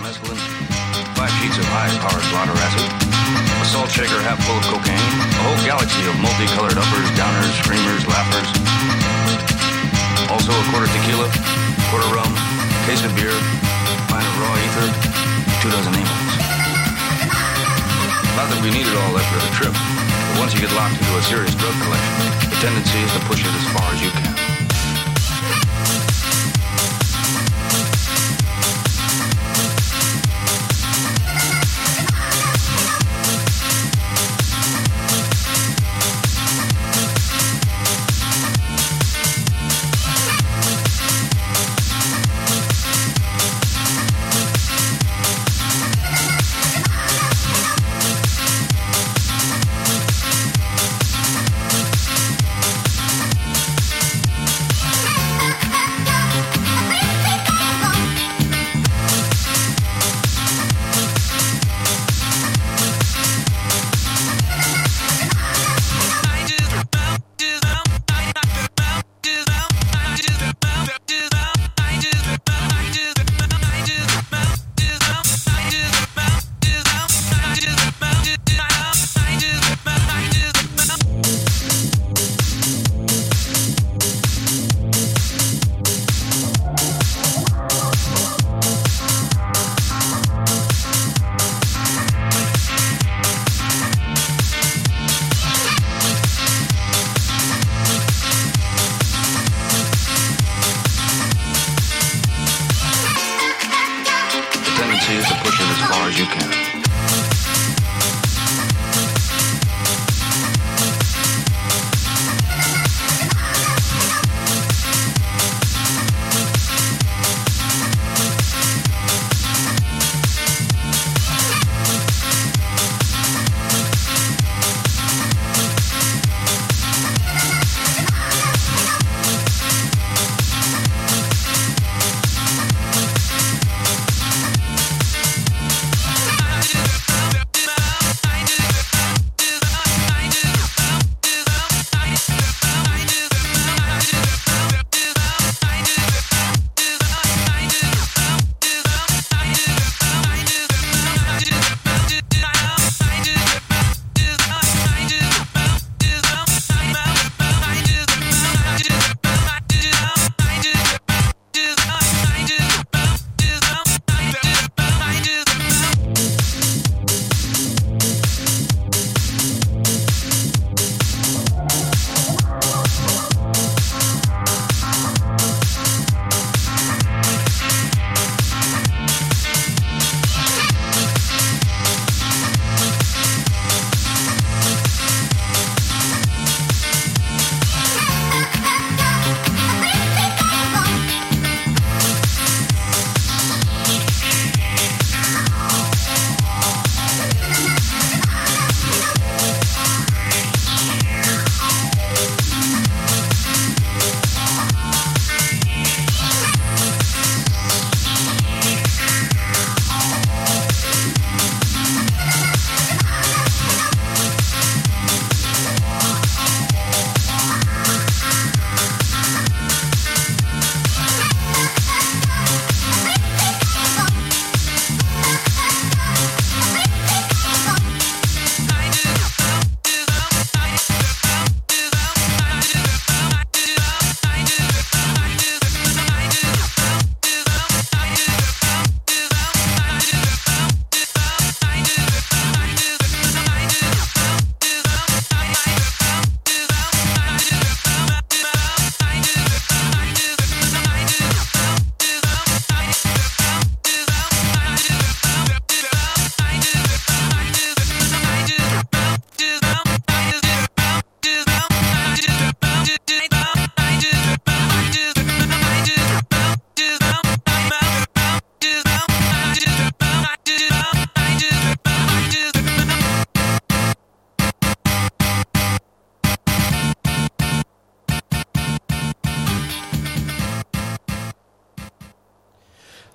mescaline, 5 sheets of high-powered blotter acid, a salt shaker half full of cocaine, a whole galaxy of multicolored uppers, downers, screamers, laughers. Also a quarter tequila, quarter rum, case of beer, pint of raw ether, 2 dozen amyls. Not that we needed all that for the trip, but once you get locked into a serious drug collection, the tendency is to push it as far as you can. Is to push it as far as you can.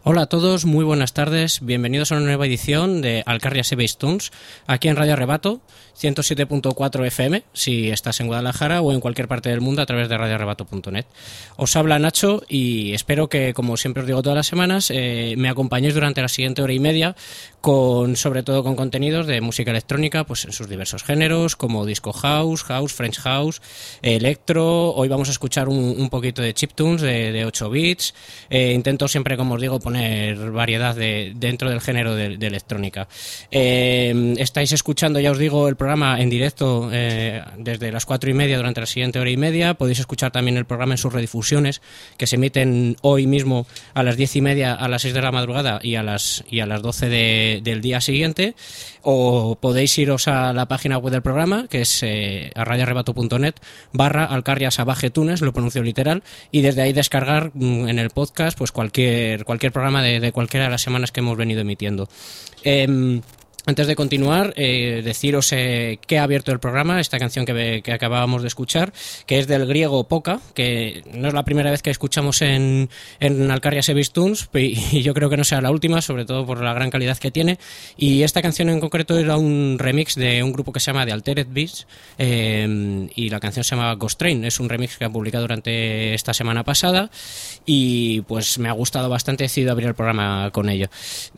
Hola a todos, muy buenas tardes, bienvenidos a una nueva edición de Alcarria Bass Tunes, aquí en Radio Arrebato, 107.4 FM, si estás en Guadalajara o en cualquier parte del mundo a través de radioarrebato.net. Os habla Nacho y espero que, como siempre os digo todas las semanas, me acompañéis durante la siguiente hora y media, sobre todo con contenidos de música electrónica, pues en sus diversos géneros, como disco house, French house, electro. Hoy vamos a escuchar un poquito de chiptunes de 8 bits. Intento siempre, como os digo, poner variedad dentro del género de electrónica. Estáis escuchando, ya os digo, el programa en directo desde las 4:30 durante la siguiente hora y media. Podéis escuchar también el programa en sus redifusiones, que se emiten hoy mismo a las 10:30, a las 6 de la madrugada y a las 12 del día siguiente. O podéis iros a la página web del programa, que es a radioarrebato.net/alcarriasabajetunes, lo pronuncio literal, y desde ahí descargar en el podcast pues cualquier programa de cualquiera de las semanas que hemos venido emitiendo. Antes de continuar, deciros que ha abierto el programa, esta canción que acabábamos de escuchar, que es del griego Poca, que no es la primera vez que escuchamos en Alcarria Bass Tunes, y yo creo que no sea la última, sobre todo por la gran calidad que tiene. Y esta canción en concreto era un remix de un grupo que se llama The Altered Beats, y la canción se llama Ghost Train. Es un remix que han publicado durante esta semana pasada y pues me ha gustado bastante, he decidido abrir el programa con ello.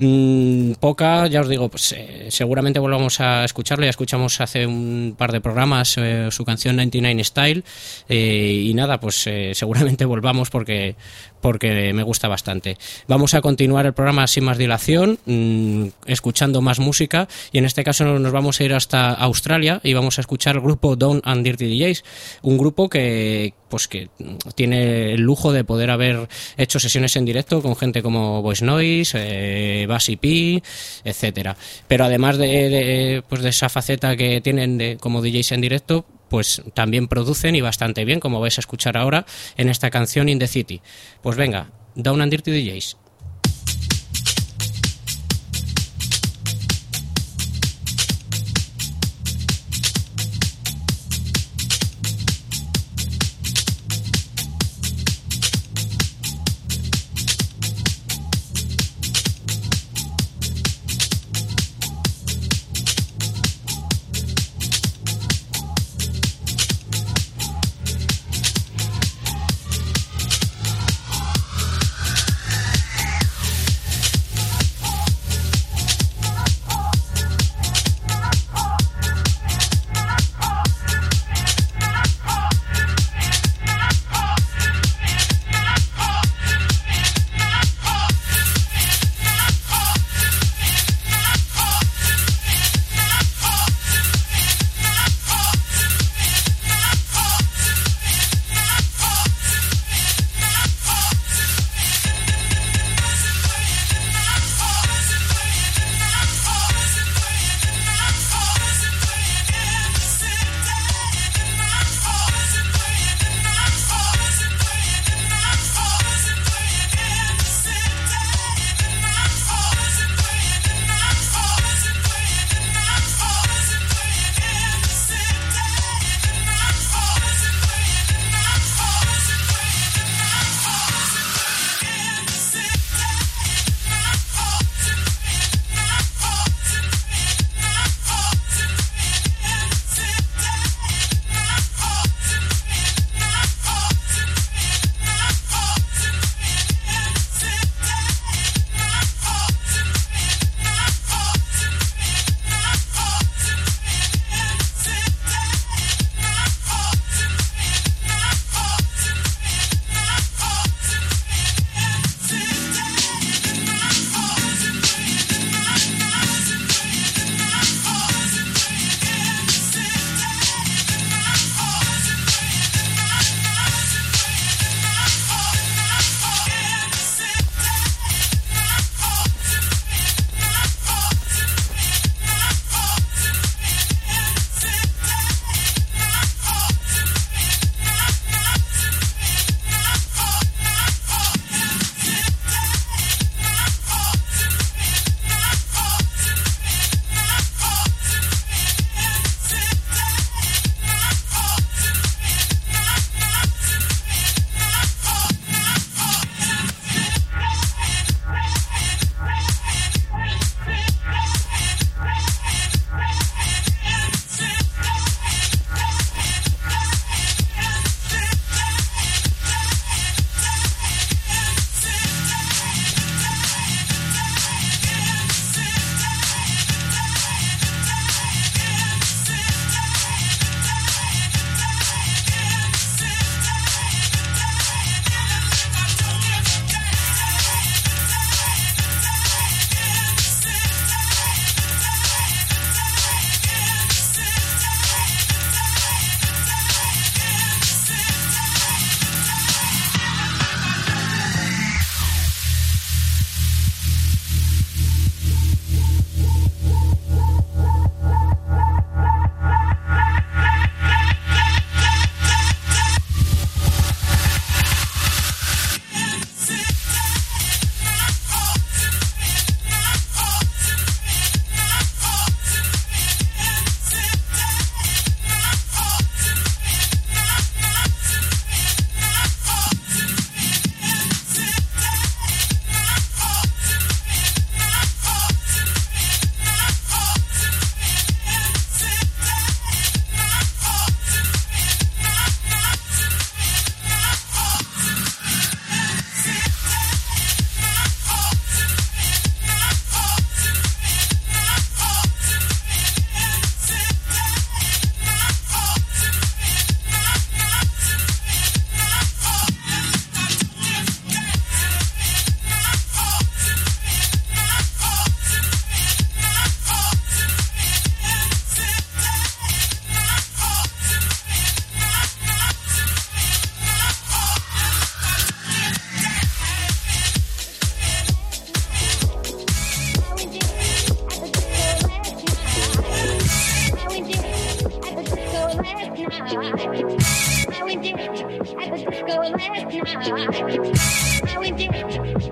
Poca, ya os digo, pues seguramente volvamos a escucharlo. Ya escuchamos hace un par de programas su canción 99 Style, y nada, pues seguramente volvamos porque me gusta bastante. Vamos a continuar el programa sin más dilación, escuchando más música, y en este caso nos vamos a ir hasta Australia y vamos a escuchar el grupo Down and Dirty DJs, un grupo que tiene el lujo de poder haber hecho sesiones en directo con gente como Voice Noise, Bassy P, etcétera. Pero además de esa faceta que tienen como DJs en directo, pues también producen, y bastante bien, como vais a escuchar ahora en esta canción In the City. Pues venga, Down and Dirty DJs.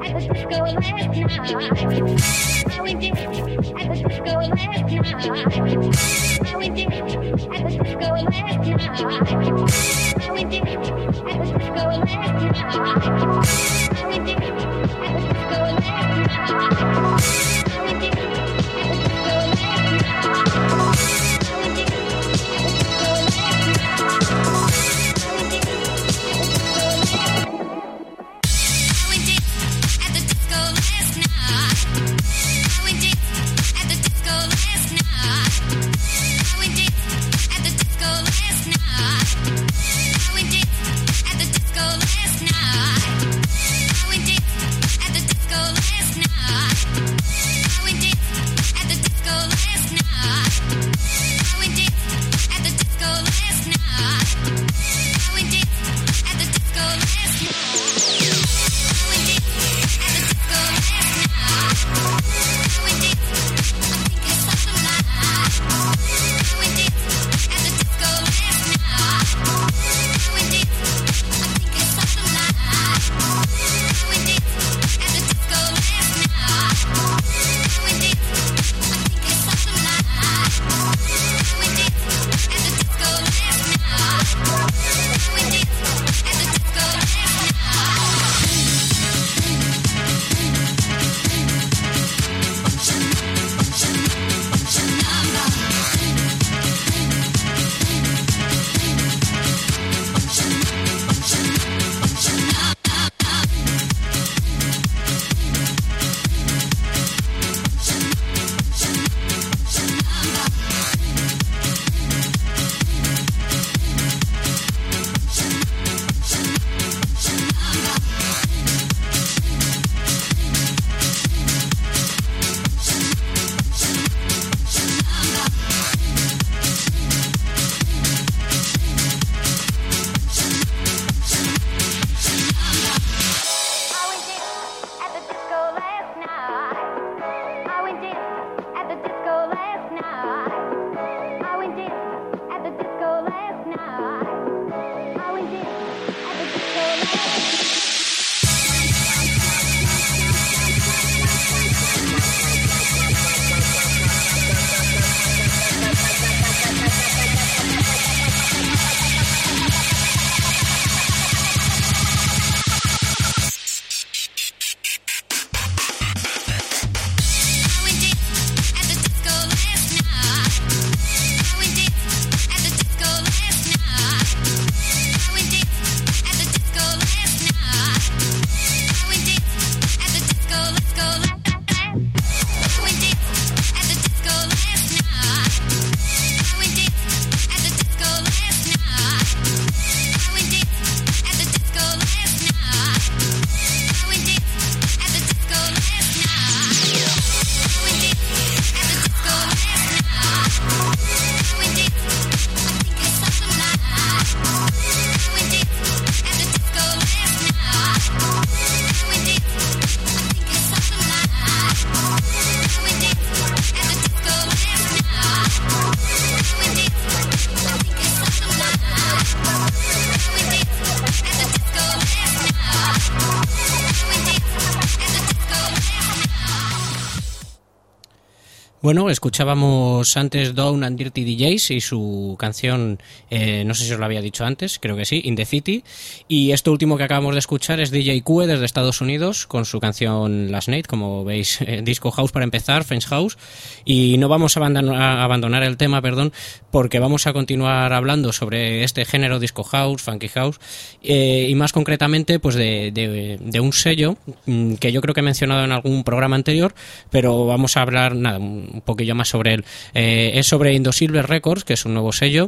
Bueno, escuchábamos antes Down and Dirty DJs y su canción, no sé si os lo había dicho antes, creo que sí, In the City. Y esto último que acabamos de escuchar es DJ Q desde Estados Unidos con su canción Last Night, como veis, Disco House para empezar, French House. Y no vamos a abandonar el tema, porque vamos a continuar hablando sobre este género Disco House, Funky House, y más concretamente pues de un sello que yo creo que he mencionado en algún programa anterior, pero vamos a hablar un poquillo más sobre él. Es sobre Indosilver Records, que es un nuevo sello,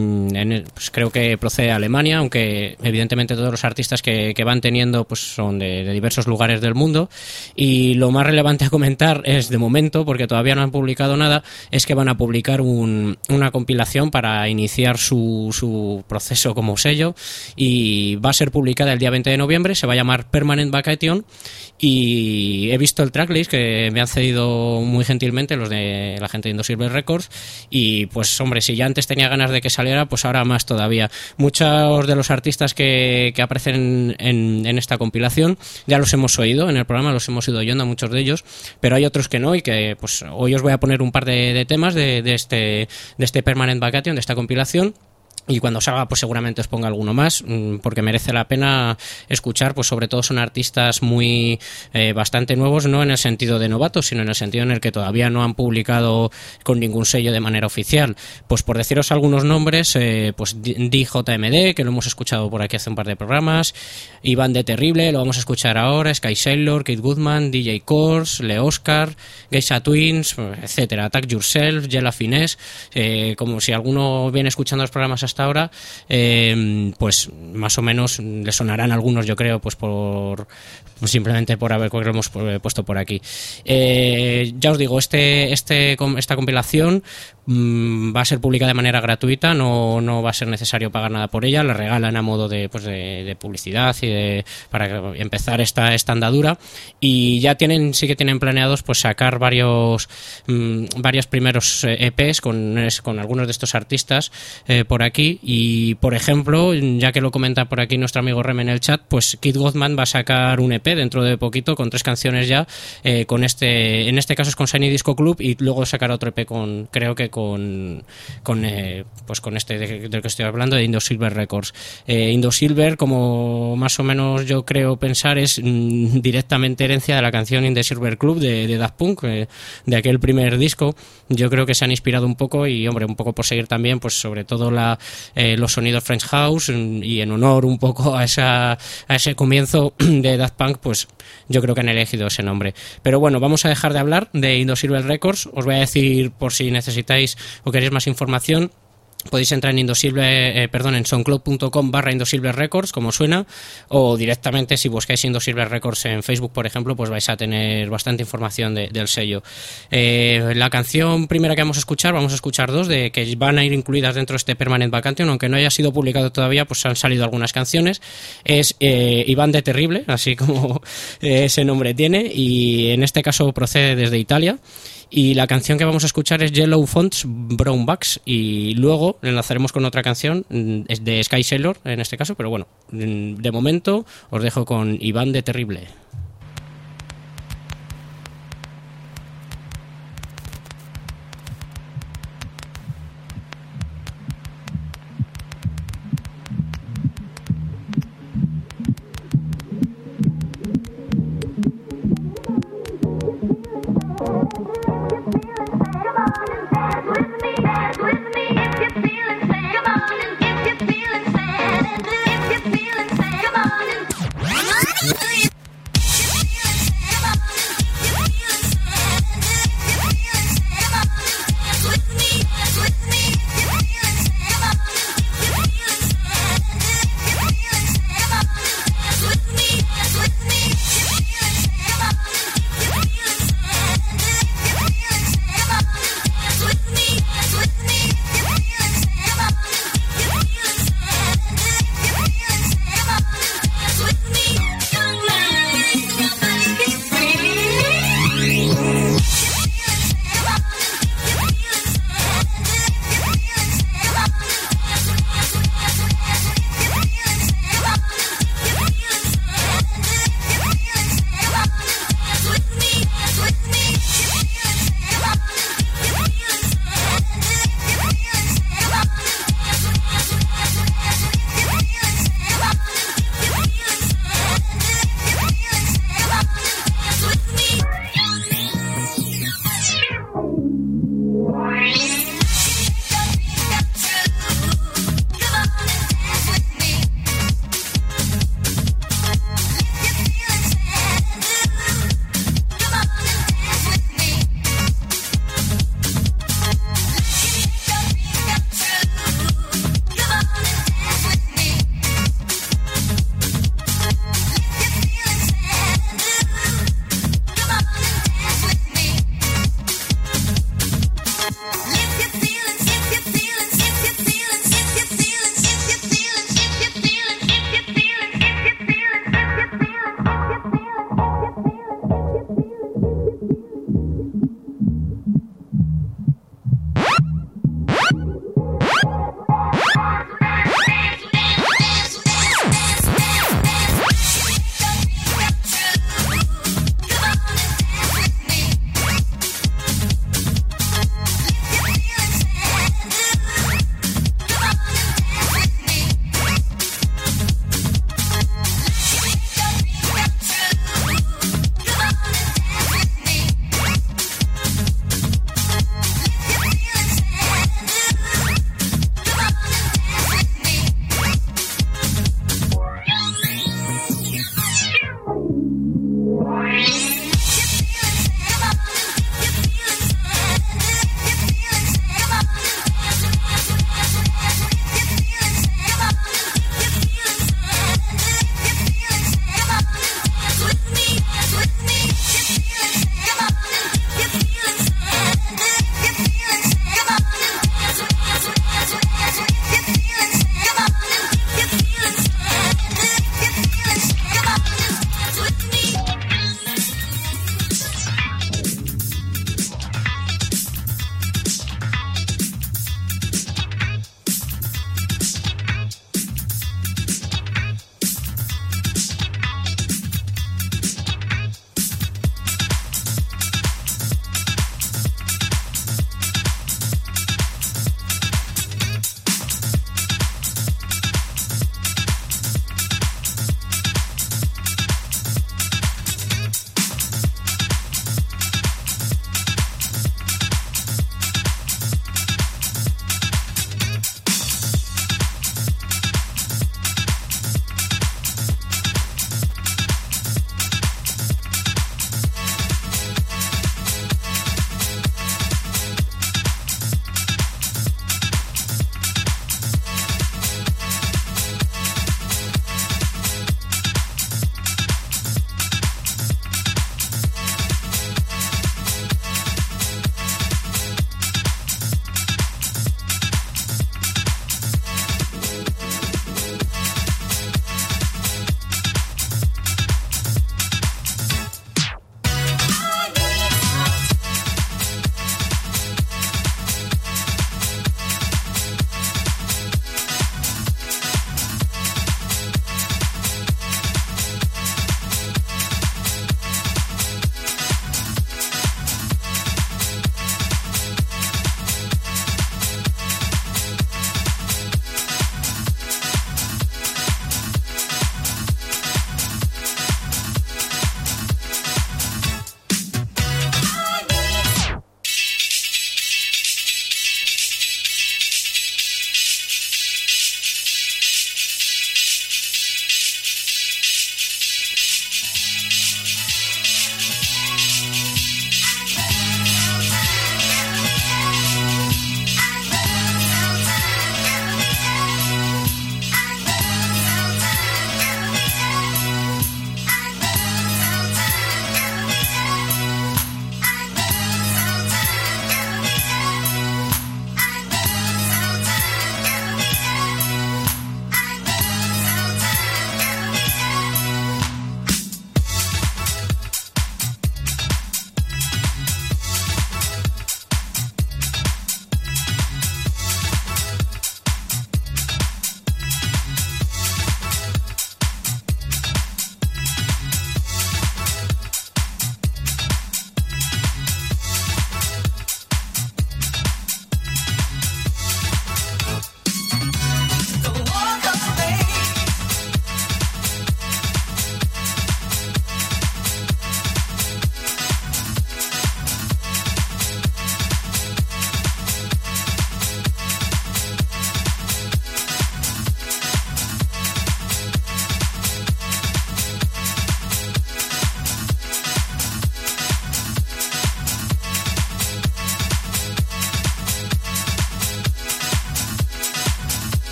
pues creo que procede de Alemania, aunque evidentemente todos los artistas que van teniendo pues son de diversos lugares del mundo, y lo más relevante a comentar es, de momento, porque todavía no han publicado nada, es que van a publicar una compilación para iniciar su proceso como sello, y va a ser publicada el día 20 de noviembre, se va a llamar Permanent Vacation, y he visto el tracklist que me han cedido muy gentilmente los los de la gente de Indosilver Records, y pues hombre, si ya antes tenía ganas de que saliera, pues ahora más todavía. Muchos de los artistas que aparecen en esta compilación ya los hemos oído en el programa, los hemos ido oyendo a muchos de ellos, pero hay otros que no, y que pues hoy os voy a poner un par de temas de este Permanent Vacation, de esta compilación. Y cuando salga, pues seguramente os ponga alguno más, porque merece la pena escuchar, pues sobre todo son artistas muy bastante nuevos, no en el sentido de novatos, sino en el sentido en el que todavía no han publicado con ningún sello de manera oficial. Pues por deciros algunos nombres, pues DJMD, que lo hemos escuchado por aquí hace un par de programas, Iván de Terrible, lo vamos a escuchar ahora, Sky Sailor, Keith Goodman, DJ Kors, Le Oscar, Geisha Twins, etcétera, Attack Yourself, Yella Finesse, como si alguno viene escuchando los programas hasta ahora, pues más o menos le sonarán algunos, yo creo, pues simplemente por haber lo hemos puesto por aquí. Ya os digo, esta compilación va a ser publicada de manera gratuita, no va a ser necesario pagar nada por ella, la regalan a modo de publicidad y para empezar esta andadura, y ya sí que tienen planeados pues sacar varios primeros EPs con algunos de estos artistas por aquí. Y por ejemplo, ya que lo comenta por aquí nuestro amigo Rem en el chat, pues Keith Goodman va a sacar un EP dentro de poquito con 3 canciones ya, en este caso es con Shiny Disco Club, y luego sacará otro EP con este del que estoy hablando, de Indosilver Records. Indosilver, como más o menos yo creo pensar, es directamente herencia de la canción In the Silver Club de Daft Punk, de aquel primer disco. Yo creo que se han inspirado un poco, y hombre, un poco por seguir también pues sobre todo los sonidos French House, y en honor un poco a ese comienzo de Daft Punk, pues yo creo que han elegido ese nombre. Pero bueno, vamos a dejar de hablar de Indosilver Records. Os voy a decir, por si necesitáis o queréis más información, podéis entrar en en soundcloud.com/Indosilver Records, como suena, o directamente si buscáis Indosilver Records en Facebook, por ejemplo, pues vais a tener bastante información del sello. La canción primera que vamos a escuchar 2 que van a ir incluidas dentro de este Permanent Vacation, aunque no haya sido publicado todavía, pues han salido algunas canciones. Es Iván de Terrible, así como ese nombre tiene, y en este caso procede desde Italia. Y la canción que vamos a escuchar es Yellow Fonts Brown Bucks, y luego enlazaremos con otra canción, es de Sky Sailor en este caso, pero bueno, de momento os dejo con Iván de Terrible.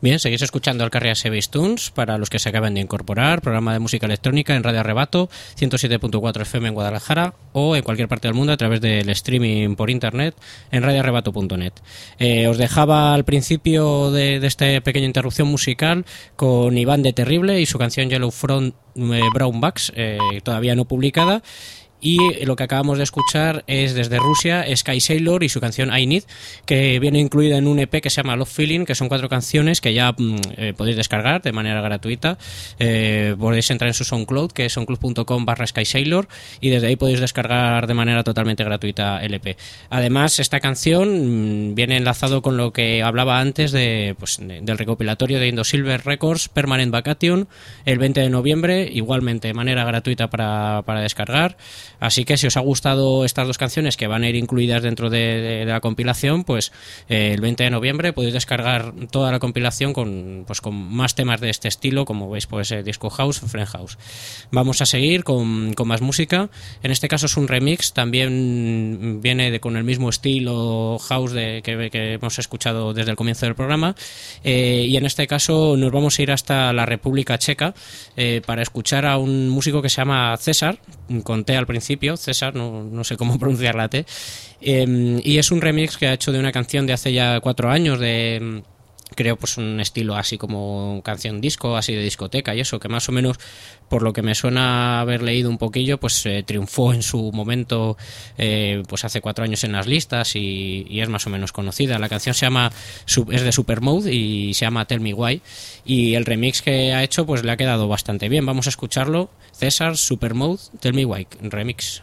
Bien, seguís escuchando Alcarria Sevis Tunes, para los que se acaban de incorporar, programa de música electrónica en Radio Arrebato, 107.4 FM en Guadalajara o en cualquier parte del mundo a través del streaming por internet en radioarrebato.net. Os dejaba al principio de esta pequeña interrupción musical con Iván de Terrible y su canción Yellow Front Brown Bucks, todavía no publicada. Y lo que acabamos de escuchar es desde Rusia, Sky Sailor y su canción I Need, que viene incluida en un EP que se llama Love Feeling, que son 4 canciones que ya podéis descargar de manera gratuita. Podéis entrar en su SoundCloud, que es soundcloud.com/Sky Sailor, y desde ahí podéis descargar de manera totalmente gratuita el EP. Además, esta canción viene enlazado con lo que hablaba antes del recopilatorio de Indosilver Records, Permanent Vacation, el 20 de noviembre, igualmente de manera gratuita para descargar. Así que si os ha gustado estas 2 canciones que van a ir incluidas dentro de la compilación, pues el 20 de noviembre podéis descargar toda la compilación con más temas de este estilo, como veis, pues Disco House, Friend House. Vamos a seguir con más música. En este caso es un remix, también viene con el mismo estilo house que hemos escuchado desde el comienzo del programa, y en este caso nos vamos a ir hasta la República Checa para escuchar a un músico que se llama César, con T al principio, César, no sé cómo pronunciar la T, y es un remix que ha hecho de una canción de hace ya 4 años, creo pues un estilo así como canción disco, así de discoteca y eso, que más o menos, por lo que me suena haber leído un poquillo, pues triunfó en su momento, pues hace 4 años en las listas y es más o menos conocida. La canción es de Supermode y se llama Tell Me Why, y el remix que ha hecho pues le ha quedado bastante bien. Vamos a escucharlo. César, Supermode, Tell Me Why, remix.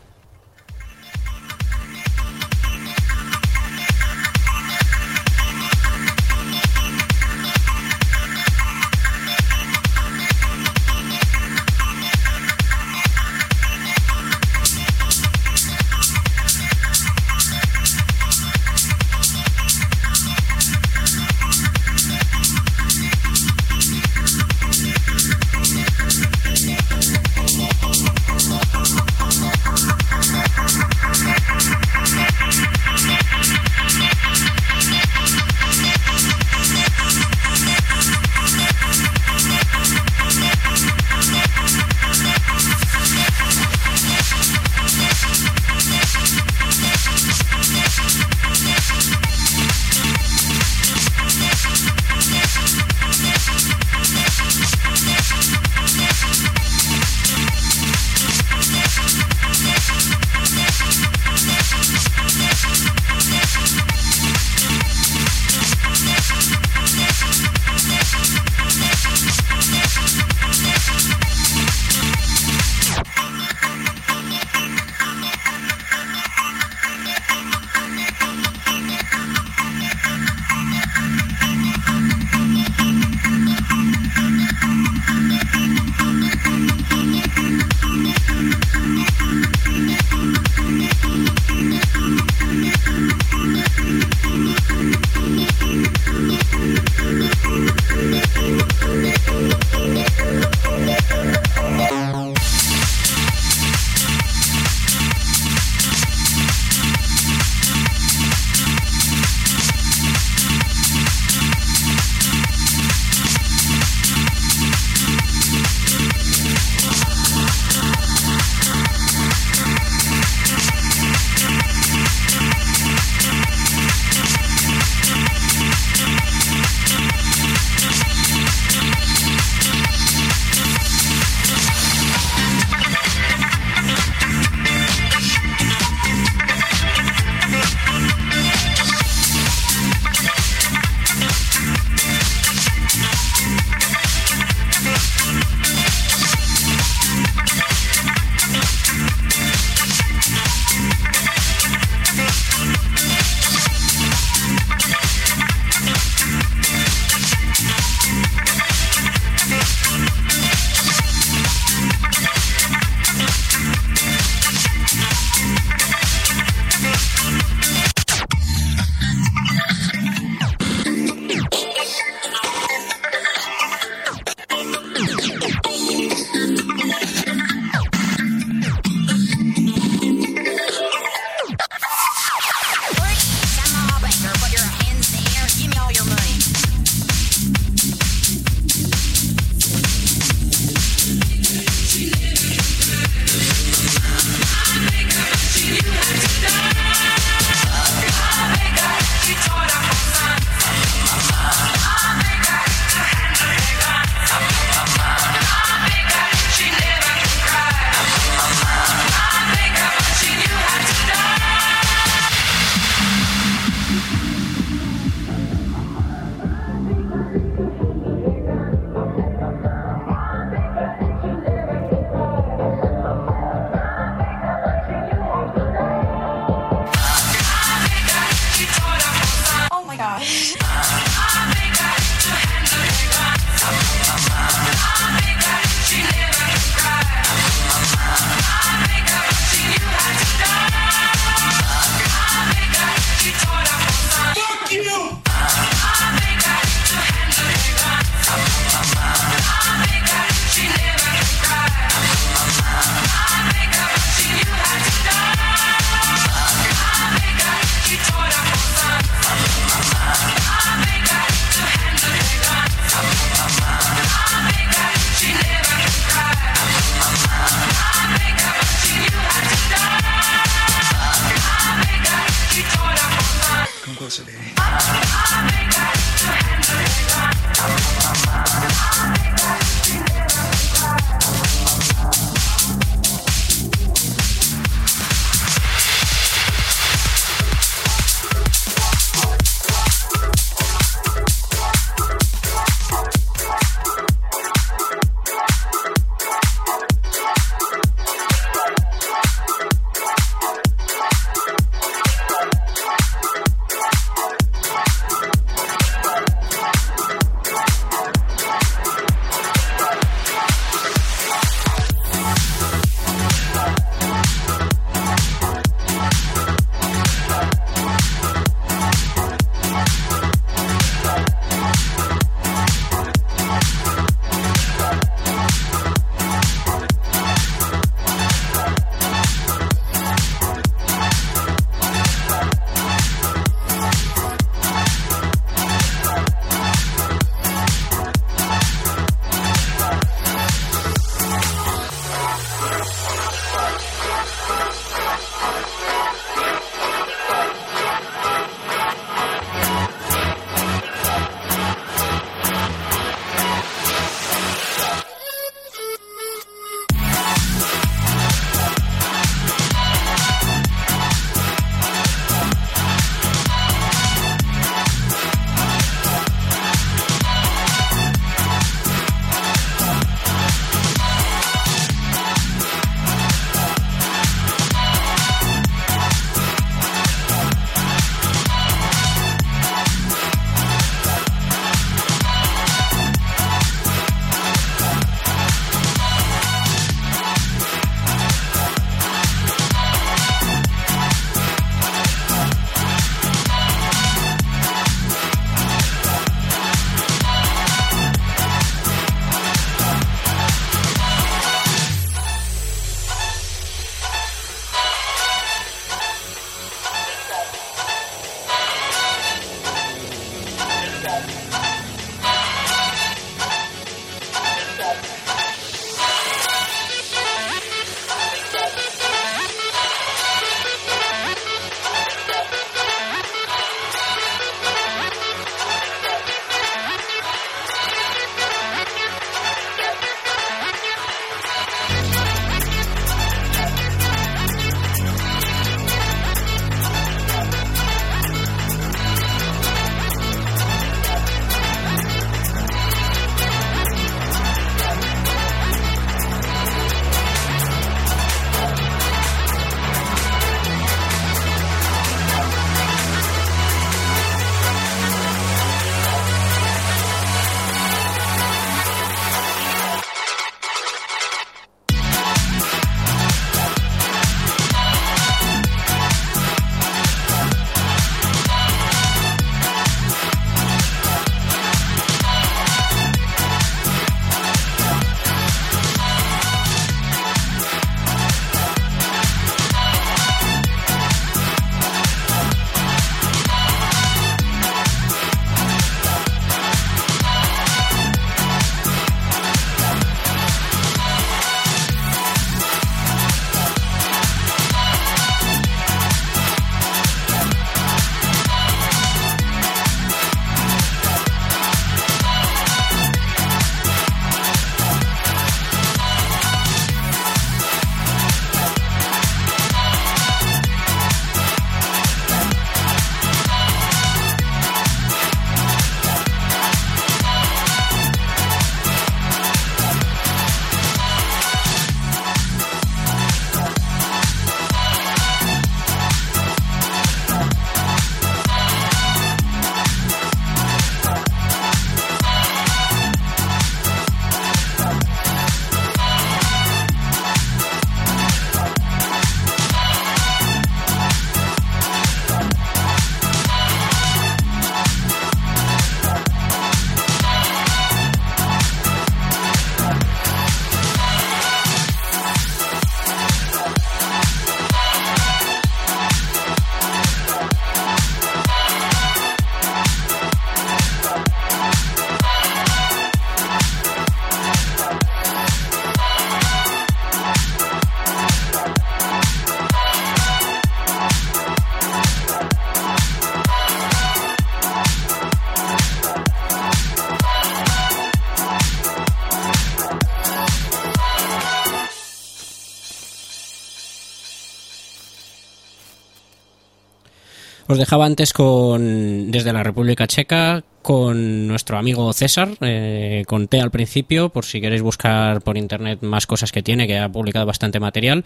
Os dejaba antes desde la República Checa con nuestro amigo César, con T al principio, por si queréis buscar por internet más cosas que tiene, que ha publicado bastante material,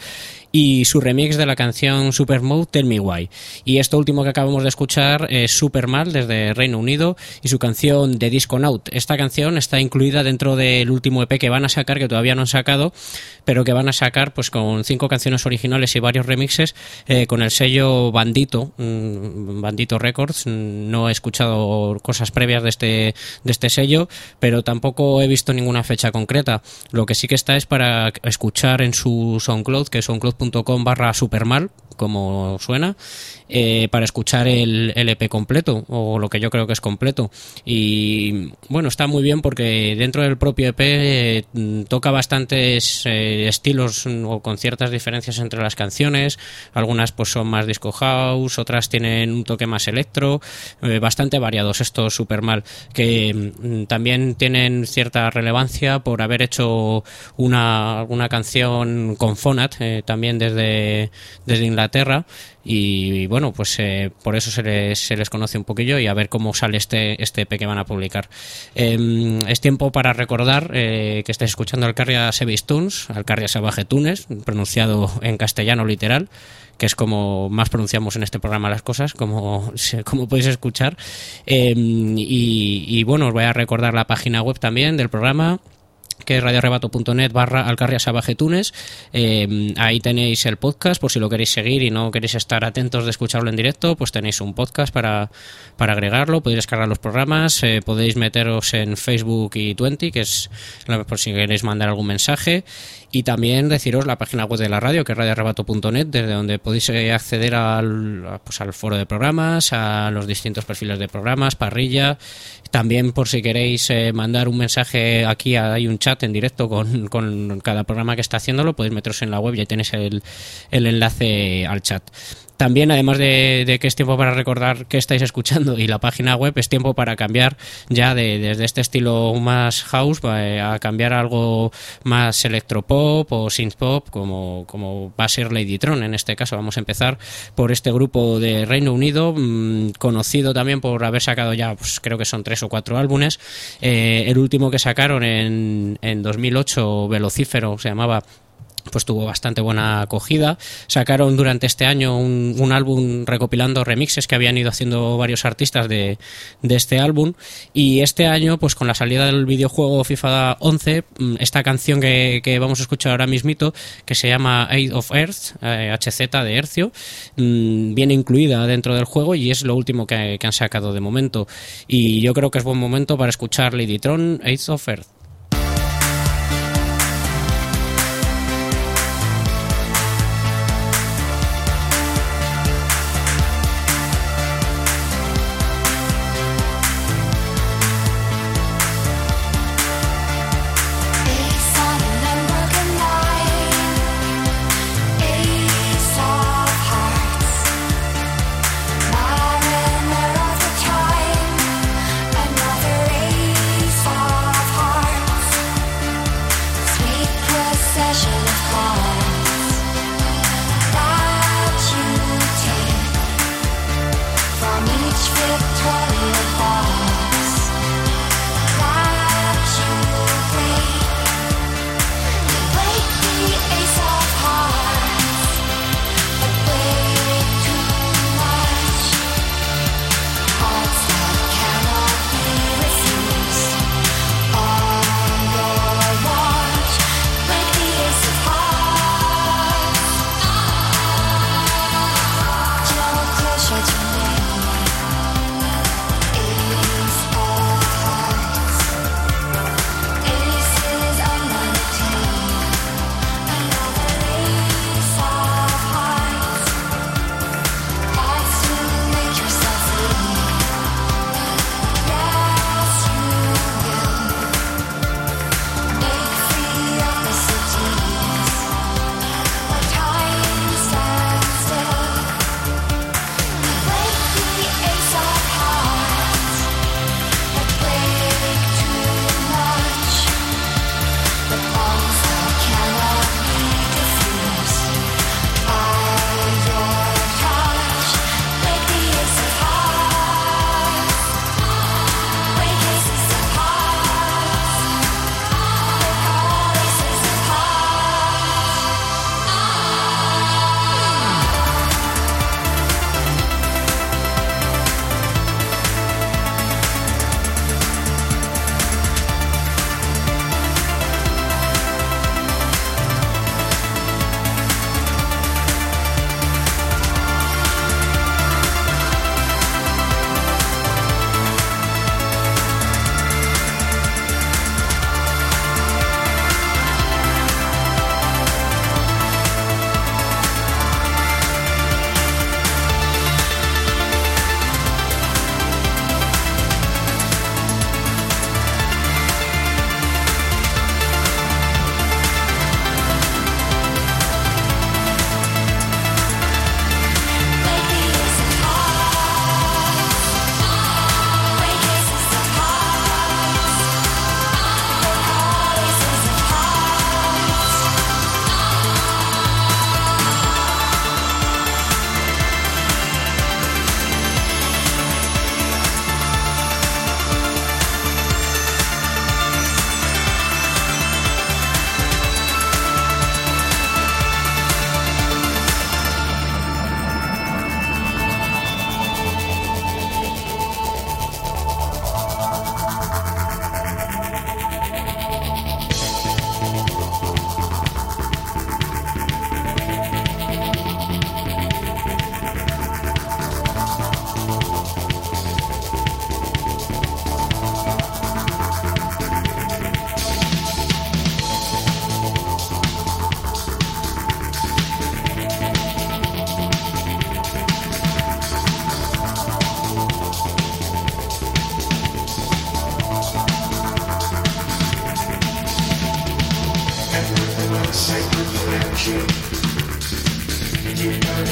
y su remix de la canción Supermode, Tell Me Why. Y esto último que acabamos de escuchar es Supermal, desde Reino Unido, y su canción The Disconaut. Esta canción está incluida dentro del último EP que van a sacar, que todavía no han sacado, pero que van a sacar pues con 5 canciones originales y varios remixes, con el sello Bandito Records. No he escuchado cosas previas de este sello, pero tampoco he visto ninguna fecha concreta. Lo que sí que está es para escuchar en su SoundCloud, que es soundcloud.com/supermal, como suena, para escuchar el EP completo, o lo que yo creo que es completo. Y bueno, está muy bien porque dentro del propio EP toca bastantes estilos, o con ciertas diferencias entre las canciones. Algunas pues son más disco house, otras tienen un toque más electro, bastante variados estos Supermal, que también tienen cierta relevancia por haber hecho una canción con Fonat, también desde Inglaterra. Y bueno, pues por eso se les conoce un poquillo, y a ver cómo sale este EP que van a publicar. Es tiempo para recordar que estáis escuchando Alcarria Sevis Tunes, Alcarria Salvaje Tunes, pronunciado en castellano literal, que es como más pronunciamos en este programa las cosas, como podéis escuchar. Y bueno, os voy a recordar la página web también del programa, que es radioarrebato.net/alcarriasalvajetunes. Ahí tenéis el podcast, por si lo queréis seguir y no queréis estar atentos de escucharlo en directo, pues tenéis un podcast para agregarlo, podéis descargar los programas, podéis meteros en Facebook y Twenty, que es por si queréis mandar algún mensaje, y también deciros la página web de la radio, que es radioarrebato.net, desde donde podéis acceder al foro de programas, a los distintos perfiles de programas, parrilla. También, por si queréis mandar un mensaje, aquí hay un chat en directo con cada programa que está haciéndolo, podéis meteros en la web y ahí tenéis el enlace al chat. También, además de que es tiempo para recordar qué estáis escuchando y la página web, es tiempo para cambiar ya desde este estilo más house a cambiar a algo más electropop o synthpop, como va a ser Ladytron. En este caso vamos a empezar por este grupo de Reino Unido, conocido también por haber sacado ya, pues, creo que son 3 o 4 álbumes. El último que sacaron en 2008, Velocífero, se llamaba, pues tuvo bastante buena acogida. Sacaron durante este año un álbum recopilando remixes que habían ido haciendo varios artistas de este álbum, y este año, pues con la salida del videojuego FIFA 11, esta canción que vamos a escuchar ahora mismito, que se llama Age of Earth, HZ de Hercio, viene incluida dentro del juego y es lo último que han sacado de momento, y yo creo que es buen momento para escuchar Ladytron, Age of Earth. Mariner of the time, another ace of hearts.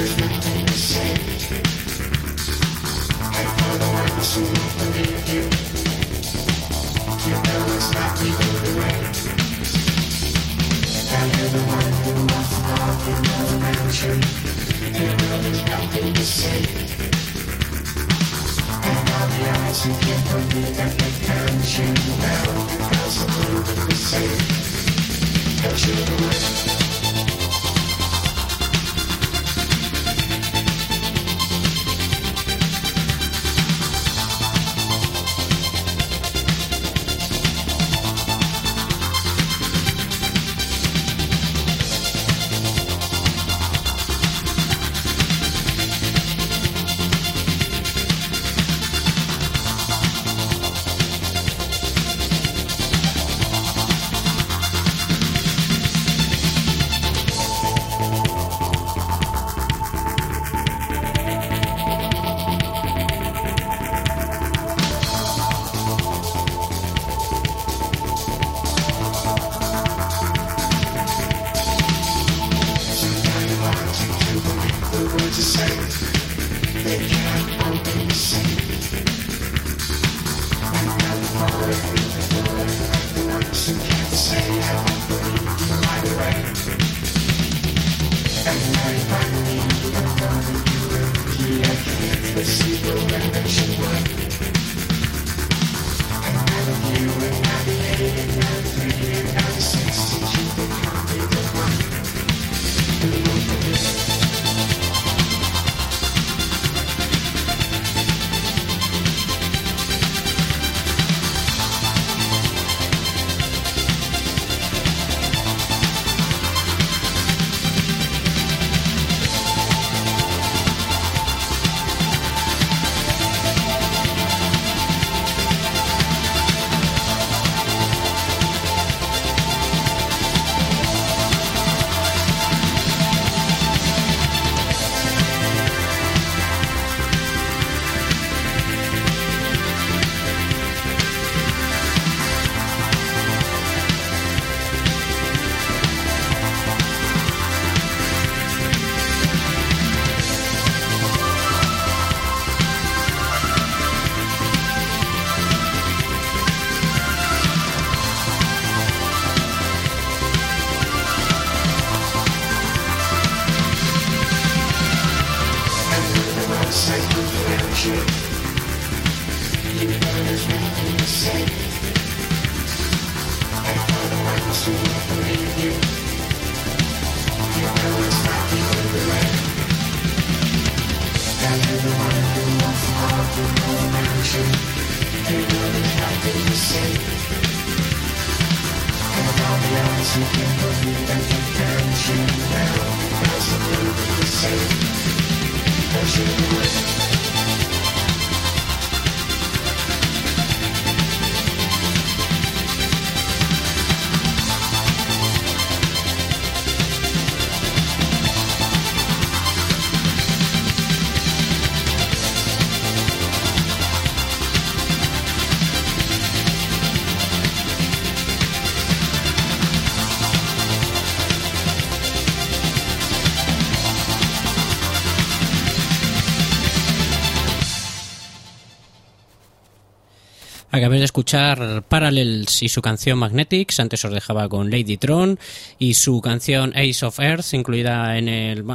Acabé de escuchar Parallels y su canción Magnetics. Antes os dejaba con Ladytron y su canción Ace of Earth, incluida en el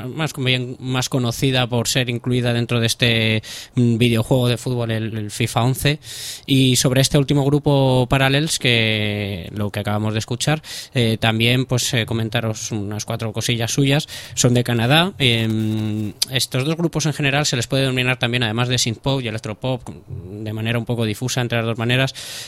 más conocida por ser incluida dentro de este videojuego de fútbol, el FIFA 11. Y sobre este último grupo Parallels, que lo que acabamos de escuchar, también pues comentaros unas 4 cosillas suyas. Son de Canadá. Estos dos grupos en general se les puede denominar también, además de synthpop y electropop, de manera un poco difusa entre las dos maneras,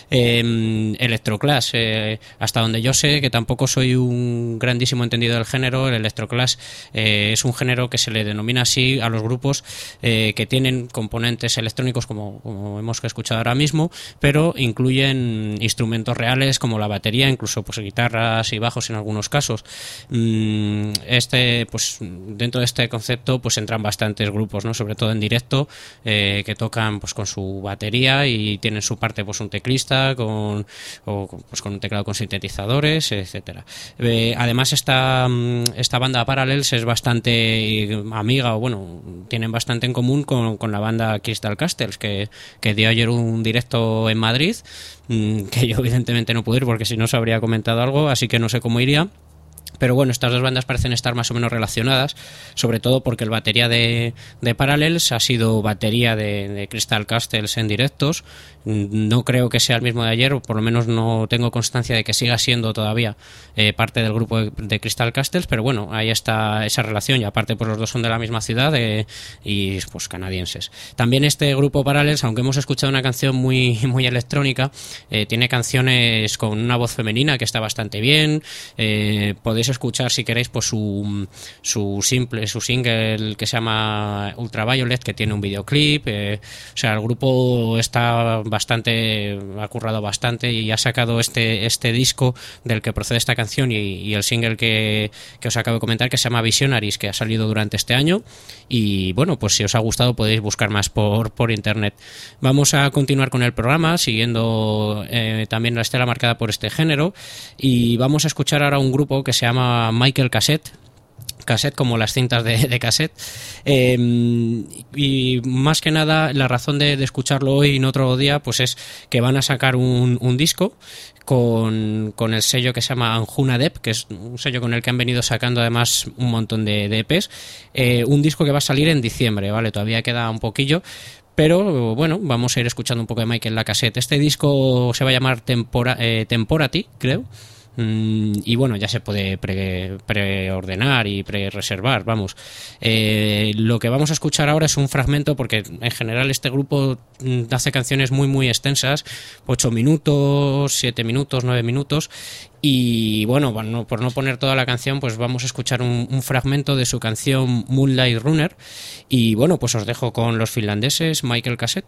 electroclash. Hasta donde yo sé, que tampoco soy un grandísimo entendido del género, el electroclash es un género que se le denomina así a los grupos que tienen componentes electrónicos como hemos escuchado ahora mismo, pero incluyen instrumentos reales como la batería, incluso pues guitarras y bajos en algunos casos. Pues dentro de este concepto pues entran bastantes grupos, ¿no? Sobre todo en directo, que tocan pues con su batería y tienen su parte pues un teclista con un teclado con sintetizadores, etcétera. Además esta banda Parallels es bastante amiga, o bueno, tienen bastante en común con la banda Crystal Castles, que dio ayer un directo en Madrid, que yo evidentemente no pude ir porque si no se habría comentado algo, así que no sé cómo iría. Pero bueno, estas dos bandas parecen estar más o menos relacionadas, sobre todo porque el batería de Parallels ha sido batería de Crystal Castles en directos. No creo que sea el mismo de ayer, o por lo menos no tengo constancia de que siga siendo todavía parte del grupo de Crystal Castles, pero bueno, ahí está esa relación, y aparte pues los dos son de la misma ciudad y pues canadienses. También este grupo Parallels, aunque hemos escuchado una canción muy, muy electrónica, tiene canciones con una voz femenina que está bastante bien. Podéis escuchar si queréis pues su single que se llama Ultraviolet, que tiene un videoclip. O sea, el grupo ha currado bastante y ha sacado este disco del que procede esta canción y el single que os acabo de comentar, que se llama Visionaries, que ha salido durante este año. Y bueno, pues si os ha gustado podéis buscar más por internet. Vamos a continuar con el programa siguiendo también la estela marcada por este género, y vamos a escuchar ahora un grupo que se llama Michael Cassette como las cintas de cassette, y más que nada la razón de escucharlo hoy y no otro día pues es que van a sacar un disco con el sello que se llama Anjuna Deep, que es un sello con el que han venido sacando además un montón de EPs, un disco que va a salir en diciembre, ¿vale? Todavía queda un poquillo, pero bueno, vamos a ir escuchando un poco de Michael la cassette. Este disco se va a llamar Temporati, creo. Y bueno, ya se puede preordenar y pre-reservar, vamos. Lo que vamos a escuchar ahora es un fragmento, porque en general este grupo hace canciones muy muy extensas, 8 minutos, 7 minutos, 9 minutos, y bueno, por no poner toda la canción, pues vamos a escuchar un fragmento de su canción Moonlight Runner, y bueno, pues os dejo con los finlandeses Michael Cassette.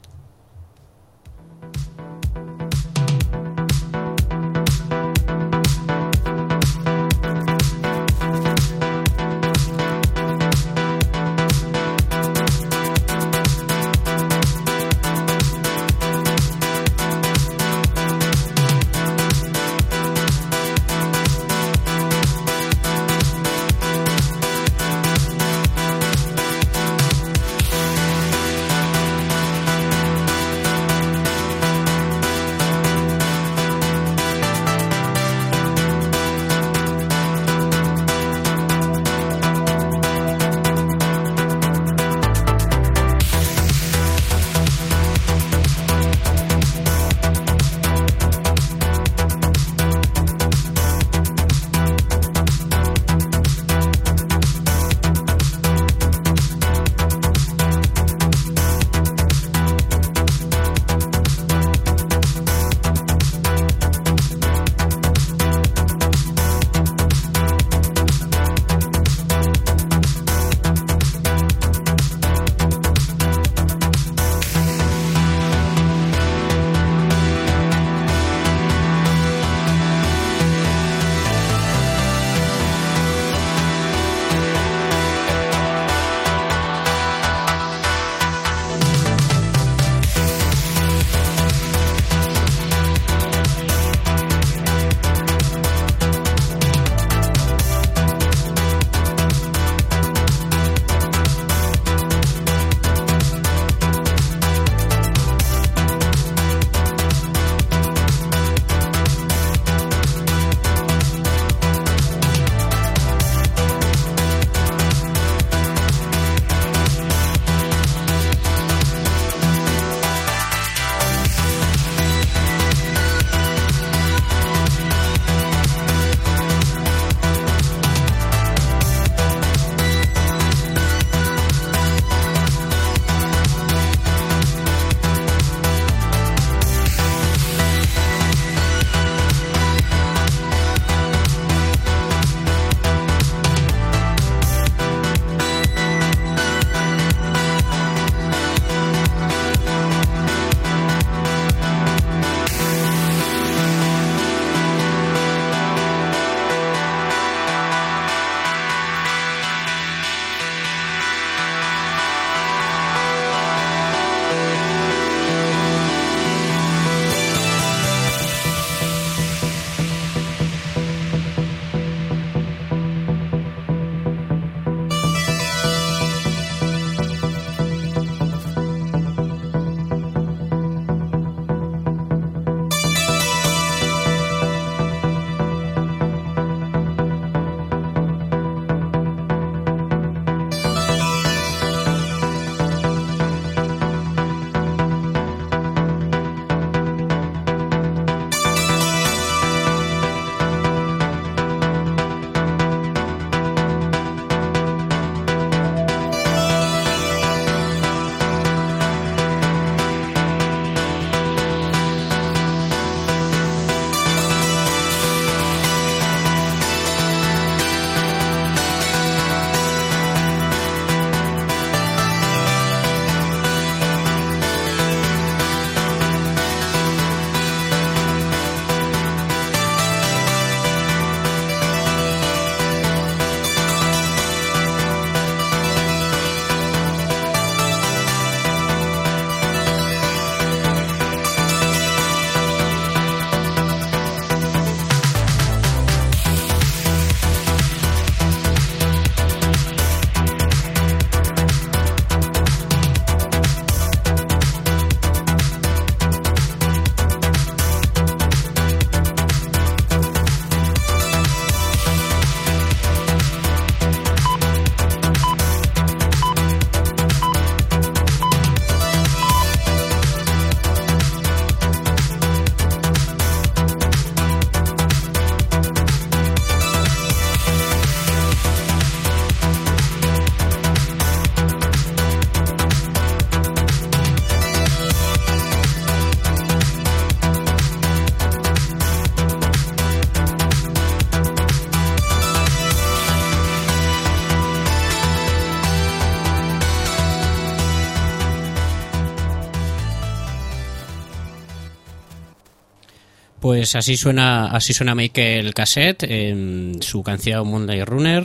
Pues así suena Michael Cassette, su canción Monday Runner,